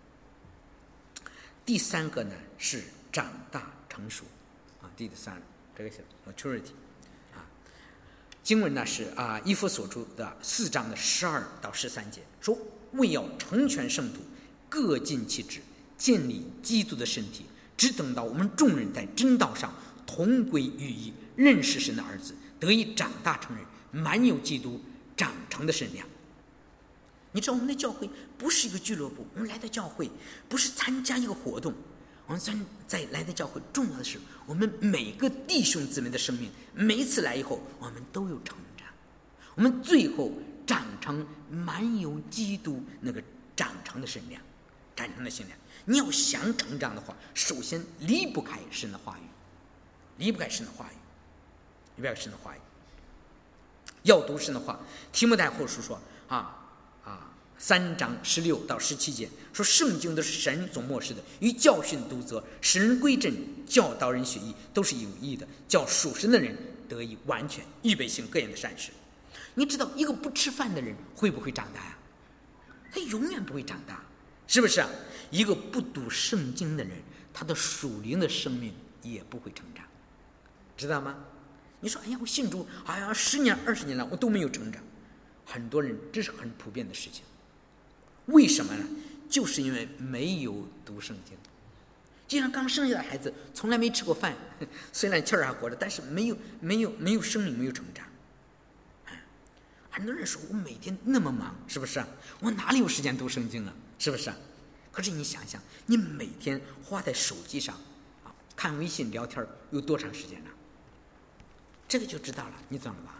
第三个呢是长大成熟啊，第三这个是 maturity 啊。经文呢是啊以弗所书的四章的十二到十三节，说为要成全圣徒，各尽其职，建立基督的身体，只等到我们众人在真道上同归于一，认识神的儿子，得以长大成人， 满有基督长成的身量。你知道我们的教会不是一个俱乐部，我们来到教会不是参加一个活动，我们在在来到教会重要的是我们每个弟兄姊妹的生命，每一次来以后我们都有成长，我们最后长成满有基督那个长成的身量，长成的身量。你要想成长的话，首先离不开神的话语，离不开神的话语，离不开神的话语。要读神的话，提摩太后书说啊啊，三章十六到十七节说，圣经都是神所默示的，与教训、督责、使人归正、教导人学义，都是有益的，叫属神的人得以完全，预备行各样的善事。你知道一个不吃饭的人会不会长大呀？他永远不会长大，是不是啊？一个不读圣经的人，他的属灵的生命也不会成长，知道吗？你说哎呀，我信主好像十年二十年了，我都没有成长。很多人这是很普遍的事情，为什么呢？就是因为没有读圣经。就像刚生下的孩子从来没吃过饭，虽然气儿还活着，但是没有没有没有生命，没有成长。很多人说我每天那么忙，是不是啊？我哪里有时间读圣经啊？是不是啊？可是你想想，你每天花在手机上啊，看微信聊天有多长时间呢？这个就知道了，你知道了吧？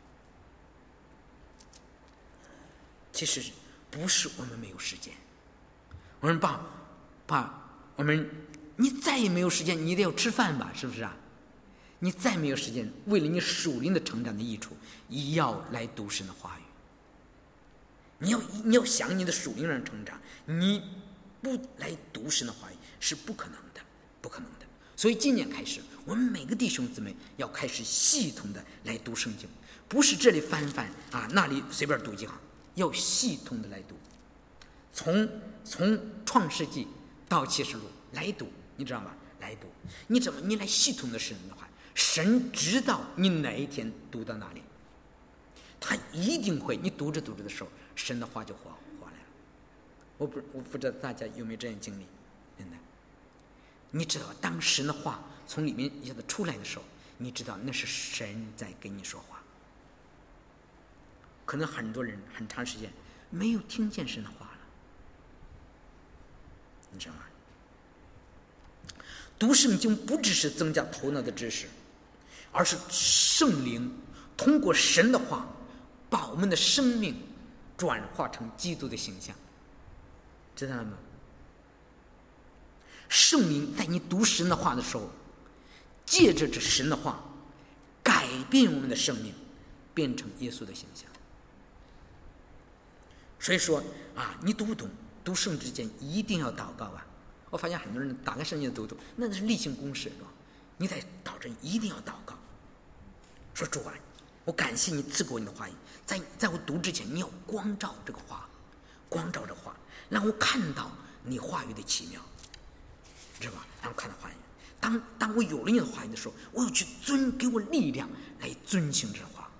其实不是我们没有时间，我们把把我们，你再也没有时间，你得要吃饭吧，是不是啊？你再没有时间，为了你属灵的成长的益处，也要来读神的话语。你要你要想你的属灵上成长，你不来读神的话语是不可能的，不可能的。所以今年开始，我们每个弟兄姊妹要开始系统的来读圣经，不是这里翻翻啊，那里随便读几行，要系统的来读，从从创世纪到启示录来读，你知道吗？来读，你怎么你来系统的神的话，神知道你哪一天读到哪里，他一定会，你读着读着的时候，神的话就活活来了。我不我不知道大家有没有这样经历，真的。你知道，当神的话从里面一下子出来的时候，你知道那是神在跟你说话。可能很多人很长时间没有听见神的话了，你知道吗？读圣经不只是增加头脑的知识，而是圣灵通过神的话把我们的生命转化成基督的形象，知道了吗？圣灵在你读神的话的时候，借着这神的话改变我们的生命，变成耶稣的形象。所以说啊，你读不懂读圣之前一定要祷告啊！我发现很多人打开圣经读读，那是例行公事，是吧？你在祷着一定要祷告，说主啊，我感谢你赐给我你的话语，在在我读之前，你要光照这个话，光照这话，让我看到你话语的奇妙，知道吧？让我看到话语。当当我有了你的话语的时候，我要去遵，给我力量来遵行这话。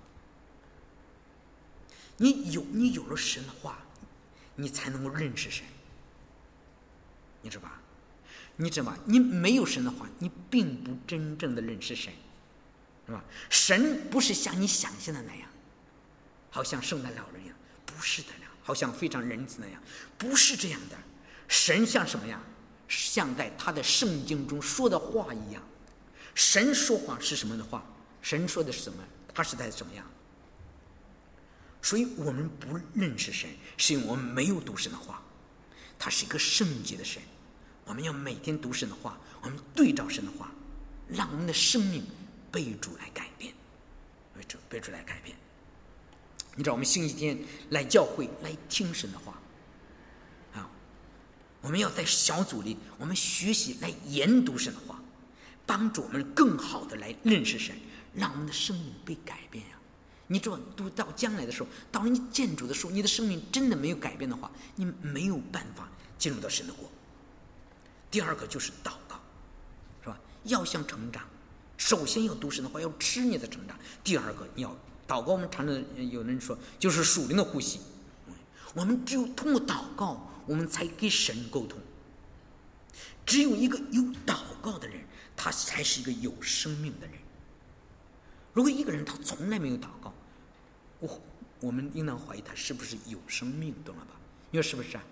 你有你有了神的话，你才能够认识神，你知道吧？你知道吧？你没有神的话，你并不真正的认识神，是吧？神不是像你想象的那样，好像圣诞老人一样，不是的呀，好像非常仁慈那样，不是这样的。神像什么呀？像在他的圣经中说的话一样。神说话是什么的话？神说的是什么？他是在什么样？所以我们不认识神，是因为我们没有读神的话。他是一个圣洁的神，我们要每天读神的话，我们对照神的话，让我们的生命被主来改变，被主被主来改变。你知道我们星期天来教会来听神的话啊，我们要在小组里我们学习来研读神的话，帮助我们更好的来认识神，让我们的生命被改变呀、啊。你知道读到将来的时候，当你见主的时候，你的生命真的没有改变的话，你没有办法进入到神的国。第二个就是祷告，是吧？要想成长，首先要读神的话，要吃你的成长。第二个你要祷告，我们常常有人说就是属灵的呼吸，我们只有通过祷告，我们才跟神沟通。只有一个有祷告的人，他才是一个有生命的人。如果一个人他从来没有祷告， 我我们应当怀疑它是不是有生命，懂了吧？你说是不是啊？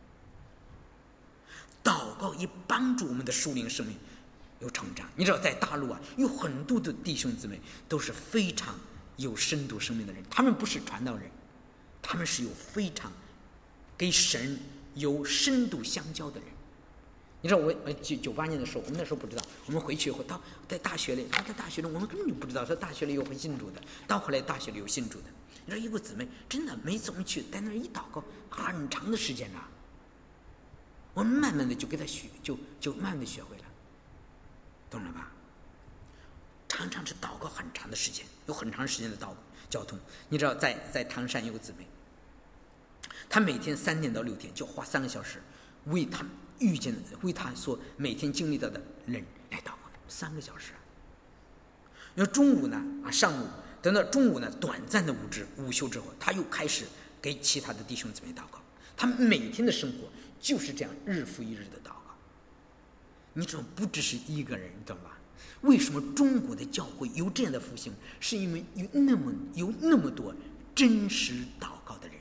祷告也帮助我们的属灵生命有成长。你知道在大陆啊，有很多的弟兄姊妹都是非常有深度生命的人，他们不是传道人，他们是有非常给神有深度相交的人。你知道我九九八年的时候，我们那时候不知道，我们回去以后到在大学里，他在大学里我们根本就不知道，说大学里有会信主的，到后来大学里有信主的。你知道一个姊妹真的每次我们去在那儿一祷告，很长的时间啊，我们慢慢的就给他学，就就慢慢的学会了，懂了吧？常常是祷告很长的时间，有很长时间的祷交通。你知道在在唐山有个姊妹，她每天三天到六天就花三个小时为他遇见的，为他所每天经历到的人来祷告，三个小时。然后中午呢啊，上午等到中午呢，短暂的午之午休之后，他又开始给其他的弟兄姊妹祷告。他每天的生活就是这样，日复一日的祷告。你知道，不只是一个人，你懂吧？为什么中国的教会有这样的复兴？是因为有那么有那么多真实祷告的人。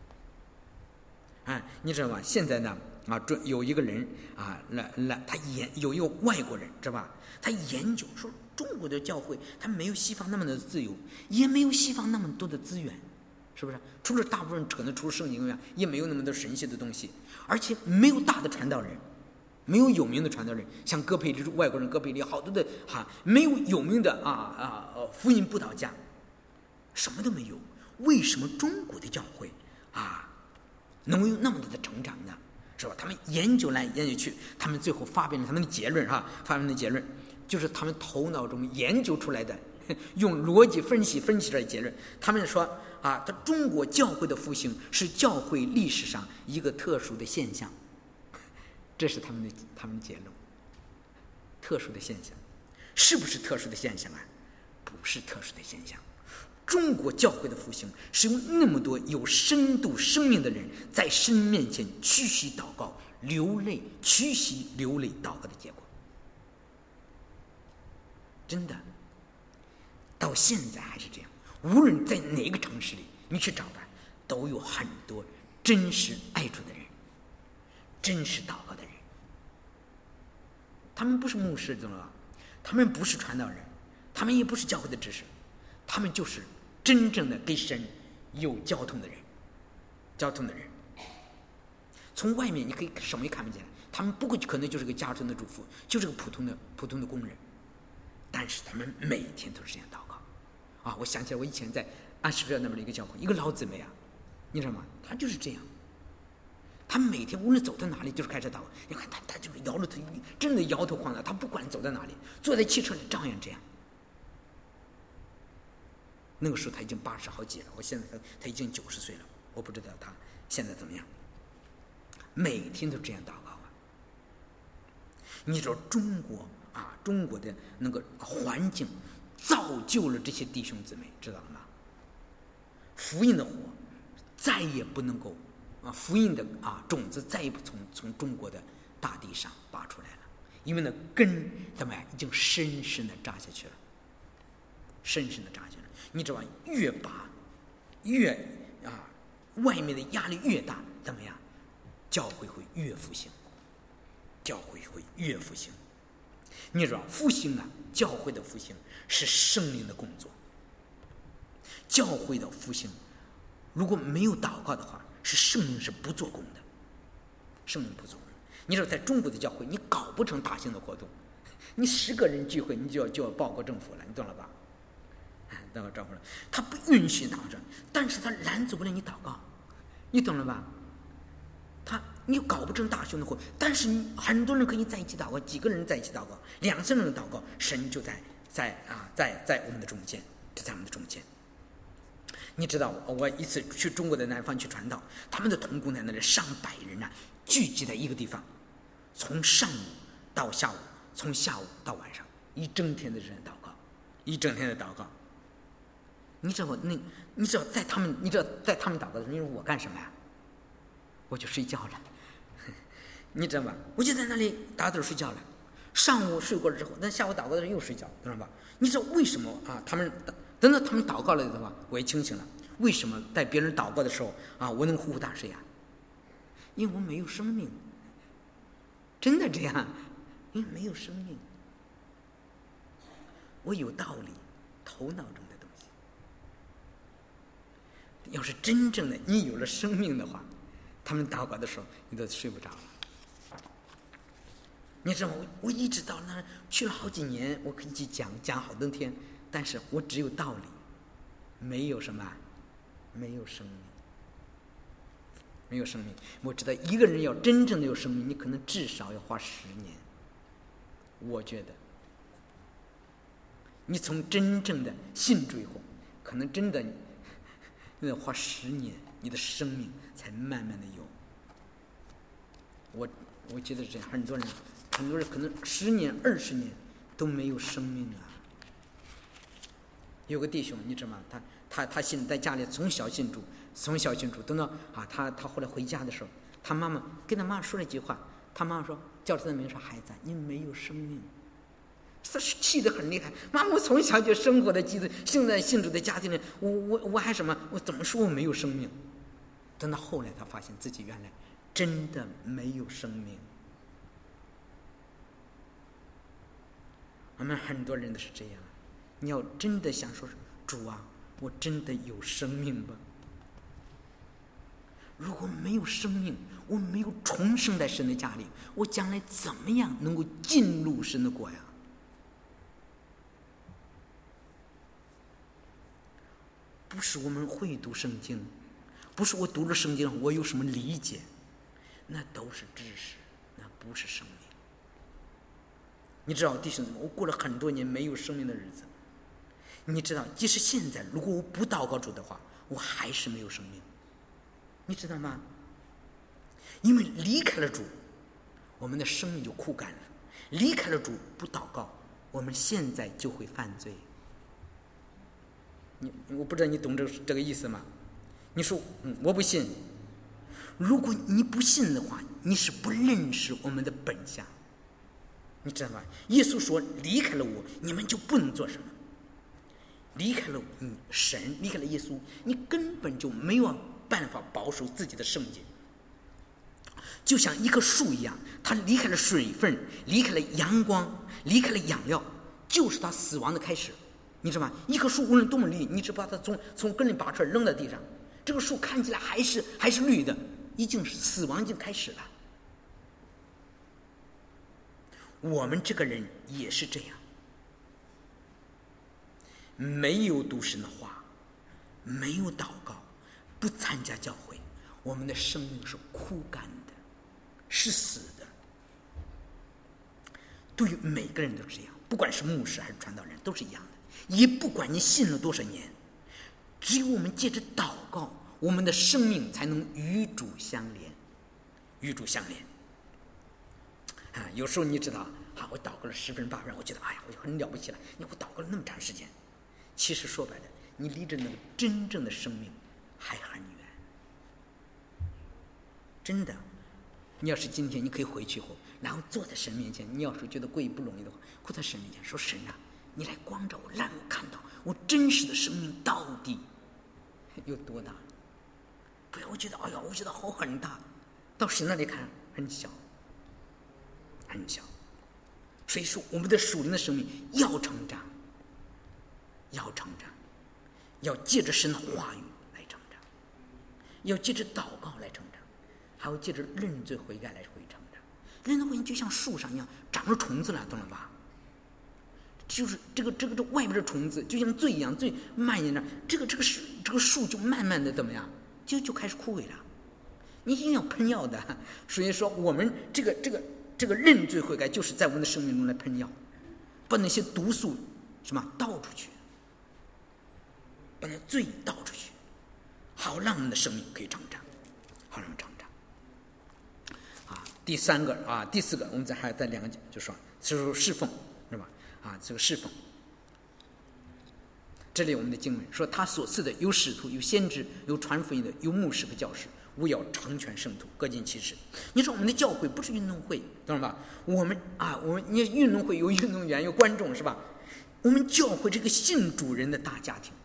啊，你知道吗？现在呢？啊，这有一个人啊，来来，他研有一个外国人，知道吧？他研究说，中国的教会，他没有西方那么的自由，也没有西方那么多的资源，是不是？除了大部分可能除了圣经以外，也没有那么多神奇的东西，而且没有大的传道人，没有有名的传道人，像戈培利外国人戈培利，好多的哈、啊，没有有名的啊啊呃福音布道家，什么都没有。为什么中国的教会啊能有那么多的成长呢？是吧？他们研究来研究去，他们最后发表了他们的结论哈，发表的结论就是他们头脑中研究出来的，用逻辑分析分析出来的结论。他们说啊，他中国教会的复兴是教会历史上一个特殊的现象，这是他们的他们的结论。特殊的现象，是不是特殊的现象啊？不是特殊的现象。中国教会的复兴是由那么多有深度生命的人在神面前屈膝祷告、流泪、屈膝流泪祷告的结果。真的，到现在还是这样。无论在哪个城市里，你去找吧，都有很多真实爱主的人，真实祷告的人。他们不是牧师，懂了吧？他们不是传道人，他们也不是教会的知识，他们就是真正的跟神有交通的人，交通的人。从外面你可以什么也看不见，他们不过可能就是个家中的主妇，就是个普通的普通的工人，但是他们每天都是这样祷告啊！我想起来，我以前在安石庙那边的一个教会，一个老姊妹啊，你知道吗？她就是这样，她每天无论走到哪里就是开始祷告。你看她，她就是摇着头，真的摇头晃脑，她不管走到哪里，坐在汽车里照样这样。那个时候他已经八十好几了，我现在他他已经九十岁了，我不知道他现在怎么样。每天都这样祷告啊！你知道中国啊，中国的那个环境造就了这些弟兄姊妹，知道了吗？福音的火再也不能够啊，福音的啊种子再也不从从中国的大地上拔出来了，因为那根怎么样，已经深深的扎下去了，深深的扎下去了。你知道越拔越啊，外面的压力越大，怎么样？教会会越复兴，教会会越复兴。你知道复兴啊，教会的复兴是圣灵的工作。教会的复兴如果没有祷告的话，是圣灵是不做工的，圣灵不做工。你知道在中国的教会，你搞不成大型的活动，你十个人聚会，你就要就要报告政府了，你懂了吧？祷告招呼了，他不允许祷告，但是他拦阻不了你祷告，你懂了吧？他你搞不成大型的活，但是你很多人可以在一起祷告，几个人在一起祷告，两三个人祷告，神就在在啊在在我们的中间，就在我们的中间。你知道，我一次去中国的南方去传道，他们的同工在那里上百人啊，聚集在一个地方，从上午到下午，从下午到晚上，一整天的人祷告，一整天的祷告。你知道我那，你知道在他们，你知道在他们祷告的时候，你说我干什么呀？我就睡觉了，你知道吧？我就在那里打盹睡觉了。上午睡过了之后，那下午祷告的时候又睡觉，知道吧？你知道为什么啊？他们等到他们祷告了的话，我也清醒了。 为什么在别人祷告的时候啊，我能呼呼大睡啊？因为我没有生命，真的这样，因为没有生命，我有道理，头脑中的东西。要是真正的你有了生命的话，他们祷告的时候你都睡不着了。你知道我我一直到那儿去了好几年，我可以去讲讲好多天，但是我只有道理，没有什么，没有生命，没有生命。我知道一个人要真正的有生命，你可能至少要花十年。我觉得，你从真正的信主以后，可能真的你得花十年，你的生命才慢慢的有。我我觉得这样，很多人。很多人可能十年、二十年都没有生命啊。有个弟兄，你知道吗？他他他信在家里从小信主，从小信主，等到啊，他他后来回家的时候，他妈妈跟他妈妈说了一句话，他妈妈说叫他的名说：“孩子，你没有生命。”他是气得很厉害。妈妈，我从小就生活在基督，现在信主的家庭里，我我我还什么？我怎么说我没有生命？等到后来，他发现自己原来真的没有生命。我们很多人都是这样，你要真的想说主啊，我真的有生命吧？如果没有生命，我没有重生在神的家里，我将来怎么样能够进入神的国呀？不是我们会读圣经，不是我读了圣经我有什么理解，那都是知识，那不是生命。你知道弟兄姊妹，我过了很多年没有生命的日子。你知道，即使现在如果我不祷告主的话，我还是没有生命。你知道吗？因为离开了主，我们的生命就枯干了。离开了主不祷告，我们现在就会犯罪。你我不知道你懂这个这个意思吗？你说嗯，我不信。如果你不信的话，你是不认识我们的本相。你知道吗？耶稣说：“离开了我，你们就不能做什么。离开了你神，离开了耶稣，你根本就没有办法保守自己的圣洁。就像一棵树一样，它离开了水分，离开了阳光，离开了养料，就是它死亡的开始。你知道吗？一棵树无论多么绿，你只把它从从根里拔出来扔在地上，这个树看起来还是还是绿的，已经是死亡已经开始了。我们这个人也是这样，没有读神的话，没有祷告，不参加教会，我们的生命是枯干的，是死的。对于每个人都是这样，不管是牧师还是传道人都是一样的。也不管你信了多少年，只有我们借着祷告，我们的生命才能与主相连，与主相连。啊，有时候你知道啊，我祷告了十分八分，我觉得哎呀，我就很了不起了。你我祷告了那么长时间，其实说白了，你离着那个真正的生命还很远。真的，你要是今天你可以回去后，然后坐在神面前，你要是觉得跪不容易的话，跪在神面前说：“神啊，你来光照我，让我看到我真实的生命到底有多大。”不要我觉得哎呀，我觉得好很大，到神那里看很小。很小，所以说我们的属灵的生命要成长，要成长，要借着神的话语来成长，要借着祷告来成长，还要借着认罪悔改来会成长。认罪悔改就像树上一样，长了虫子了，懂了吧？就是这个这个这外边的虫子，就像罪一样，罪蔓延着，这个这个树这个树就慢慢的怎么样，就就开始枯萎了。你一定要喷药的。所以说，我们这个这个。这个认罪悔改就是在我们的生命中来喷药，把那些毒素什么倒出去，把那罪倒出去，好让我们的生命可以成长，好让我们成长。啊，第三个啊，第四个，我们再还再两个就说，就是侍奉，是吧？啊，这个侍奉，这里我们的经文说，他所赐的有使徒，有先知，有传福音的，有牧师和教师。务要成全圣徒，各尽其职。你说我们的教会不是运动会，懂了吧？我们啊，我们你运动会有运动员，有观众，是吧？我们教会这个信主人的大家庭，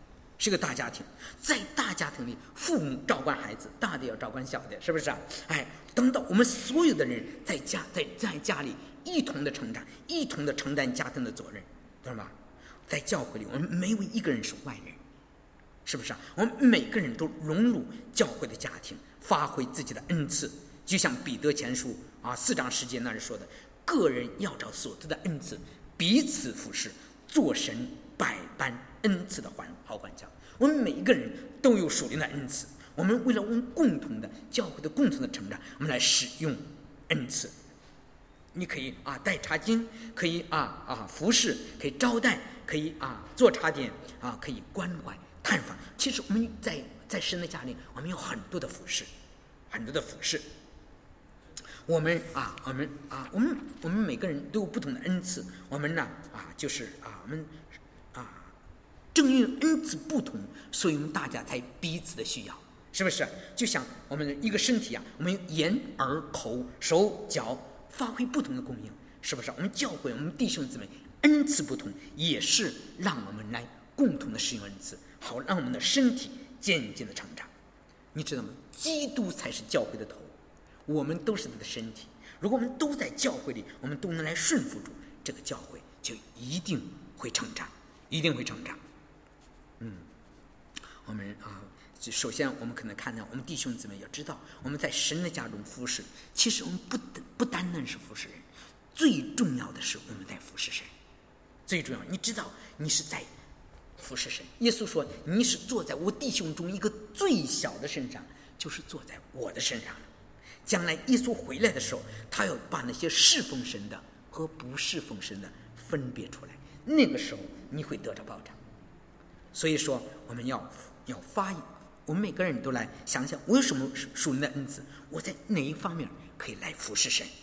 是个大家庭，在大家庭里，父母照管孩子，大的要照管小的，是不是啊？哎，等到我们所有的人在家在在家里一同的成长，一同的承担家庭的责任，懂吗？在教会里，我们没有一个人是外人，是不是啊？我们每个人都融入教会的家庭，发挥自己的恩赐，就像彼得前书啊四章十节那里说的，个人要照所得的恩赐彼此服侍，做神百般恩赐的好管家。我们每一个人都有属灵的恩赐，我们为了我们共同的教会的共同的成长，我们来使用恩赐。你可以啊带茶巾，可以啊啊服侍，可以招待，可以啊做茶点啊，可以关怀探访。其实我们在在神的家里，我们有很多的服侍，很多的服侍。我们啊，我们啊，我们我们每个人都有不同的恩赐。我们呢啊，就是啊，我们啊，正因为恩赐不同，所以我们大家才彼此的需要，是不是？就像我们一个身体啊，我们有眼、耳、口、手、脚，发挥不同的功用，是不是？我们教会，我们弟兄姊妹恩赐不同，也是让我们来共同的使用恩赐，好让我们的身体渐渐的成长。你知道吗？基督才是教会的头。我们都是他的身体，如果我们都在教会里，我们都能来顺服主，这个教会就一定会成长，一定会成长。嗯，我们啊，首先我们可能看到，我们弟兄姊妹要知道，我们在神的家中服侍，其实我们不不单单是服侍人，最重要的是我们在服侍神。最重要，你知道你是在服侍神。耶稣说，你是坐在我弟兄中一个最小的身上，就是坐在我的身上。将来耶稣回来的时候，他要把那些侍奉神的和不侍奉神的分别出来，那个时候你会得着保障。所以说我们要要发我们每个人都来想想，我有什么属灵的恩赐，我在哪一方面可以来服侍神。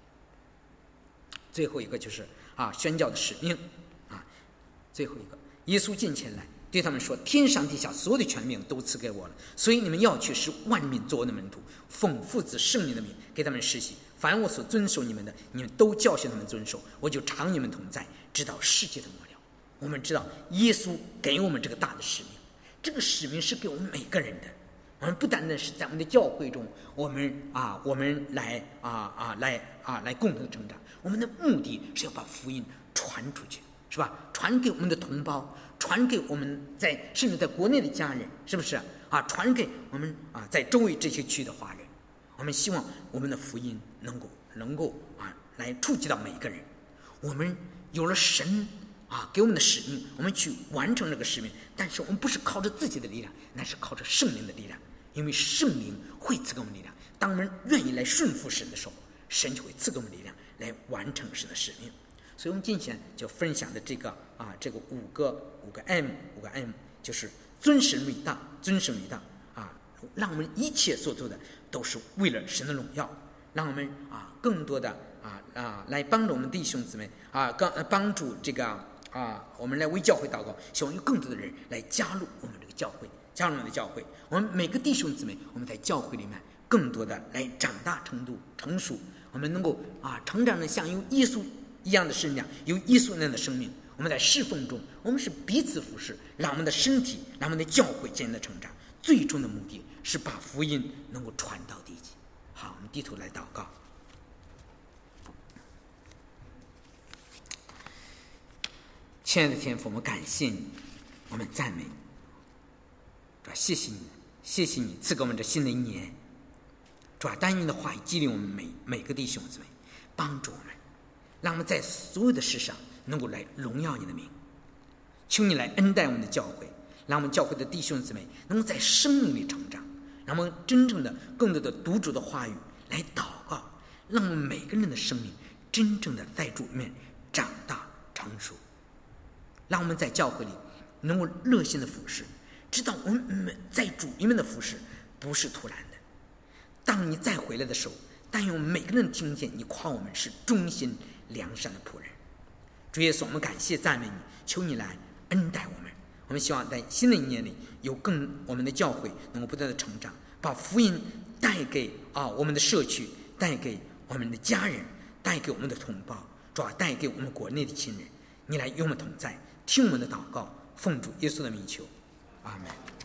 最后一个就是啊宣教的使命啊，最后一个耶稣近前来对他们说，天上地下所有的权柄都赐给我了，所以你们要去使万民做我的门徒，奉父子圣灵的名给他们施洗，凡我所遵守你们的，你们都教训他们遵守，我就常你们同在，直到世界的末了。我们知道耶稣给我们这个大的使命，这个使命是给我们每个人的。我们不单单是在我们的教会中，我们啊我们来啊啊来啊来共同的成长，我们的目的是要把福音传出去，是吧？传给我们的同胞，传给我们在甚至在国内的家人，是不是啊？传给我们啊在周围这些区的华人。我们希望我们的福音能够能够啊来触及到每一个人。我们有了神啊给我们的使命，我们去完成这个使命，但是我们不是靠着自己的力量，那是靠着圣灵的力量，因为圣灵会赐给我们力量。当我们愿意来顺服神的时候，神就会赐给我们力量来完成神的使命。所以我们今天就分享的这个啊，这个五个五个 M 五个 M 就是尊神伟大，尊神伟大啊，让我们一切所做的都是为了神的荣耀，让我们啊更多的啊啊来帮助我们弟兄姊妹啊，帮帮助这个啊，我们来为教会祷告，希望有更多的人来加入我们这个教会，加入我们的教会。我们每个弟兄姊妹，我们在教会里面更多的来长大程度成熟，我们能够啊成长的像有耶稣一样的身量，有耶稣那样的生命。我们在侍奉中，我们是彼此服侍，让我们的身体，让我们的教会渐渐的成长。最终的目的是把福音能够传到地极。好，我们低头来祷告。亲爱的天父，我们感谢你，我们赞美你，主啊，谢谢你，谢谢你赐给我们这新的一年。主啊，但愿你的话语激励我们每每个弟兄姊妹，帮助我们，让我们在所有的事上能够来荣耀你的名。求你来恩待我们的教会，让我们教会的弟兄姊妹能够在生命里成长，让我们真正的更多的读主的话语来祷告，让我们每个人的生命真正的在主里面长大成熟，让我们在教会里能够热心的服侍，知道我们在主里面的服侍不是突然的。当你再回来的时候，但愿我们每个人听见你夸我们是忠心良善的仆人。主耶稣，我们感谢赞美你，求你来恩待我们。我们希望在新的一年里，有更我们的教会能够不断的成长，把福音带给啊我们的社区，带给我们的家人，带给我们的同胞，主要带给我们国内的亲人。你来与我们同在，听我们的祷告，奉主耶稣的名求， 阿门。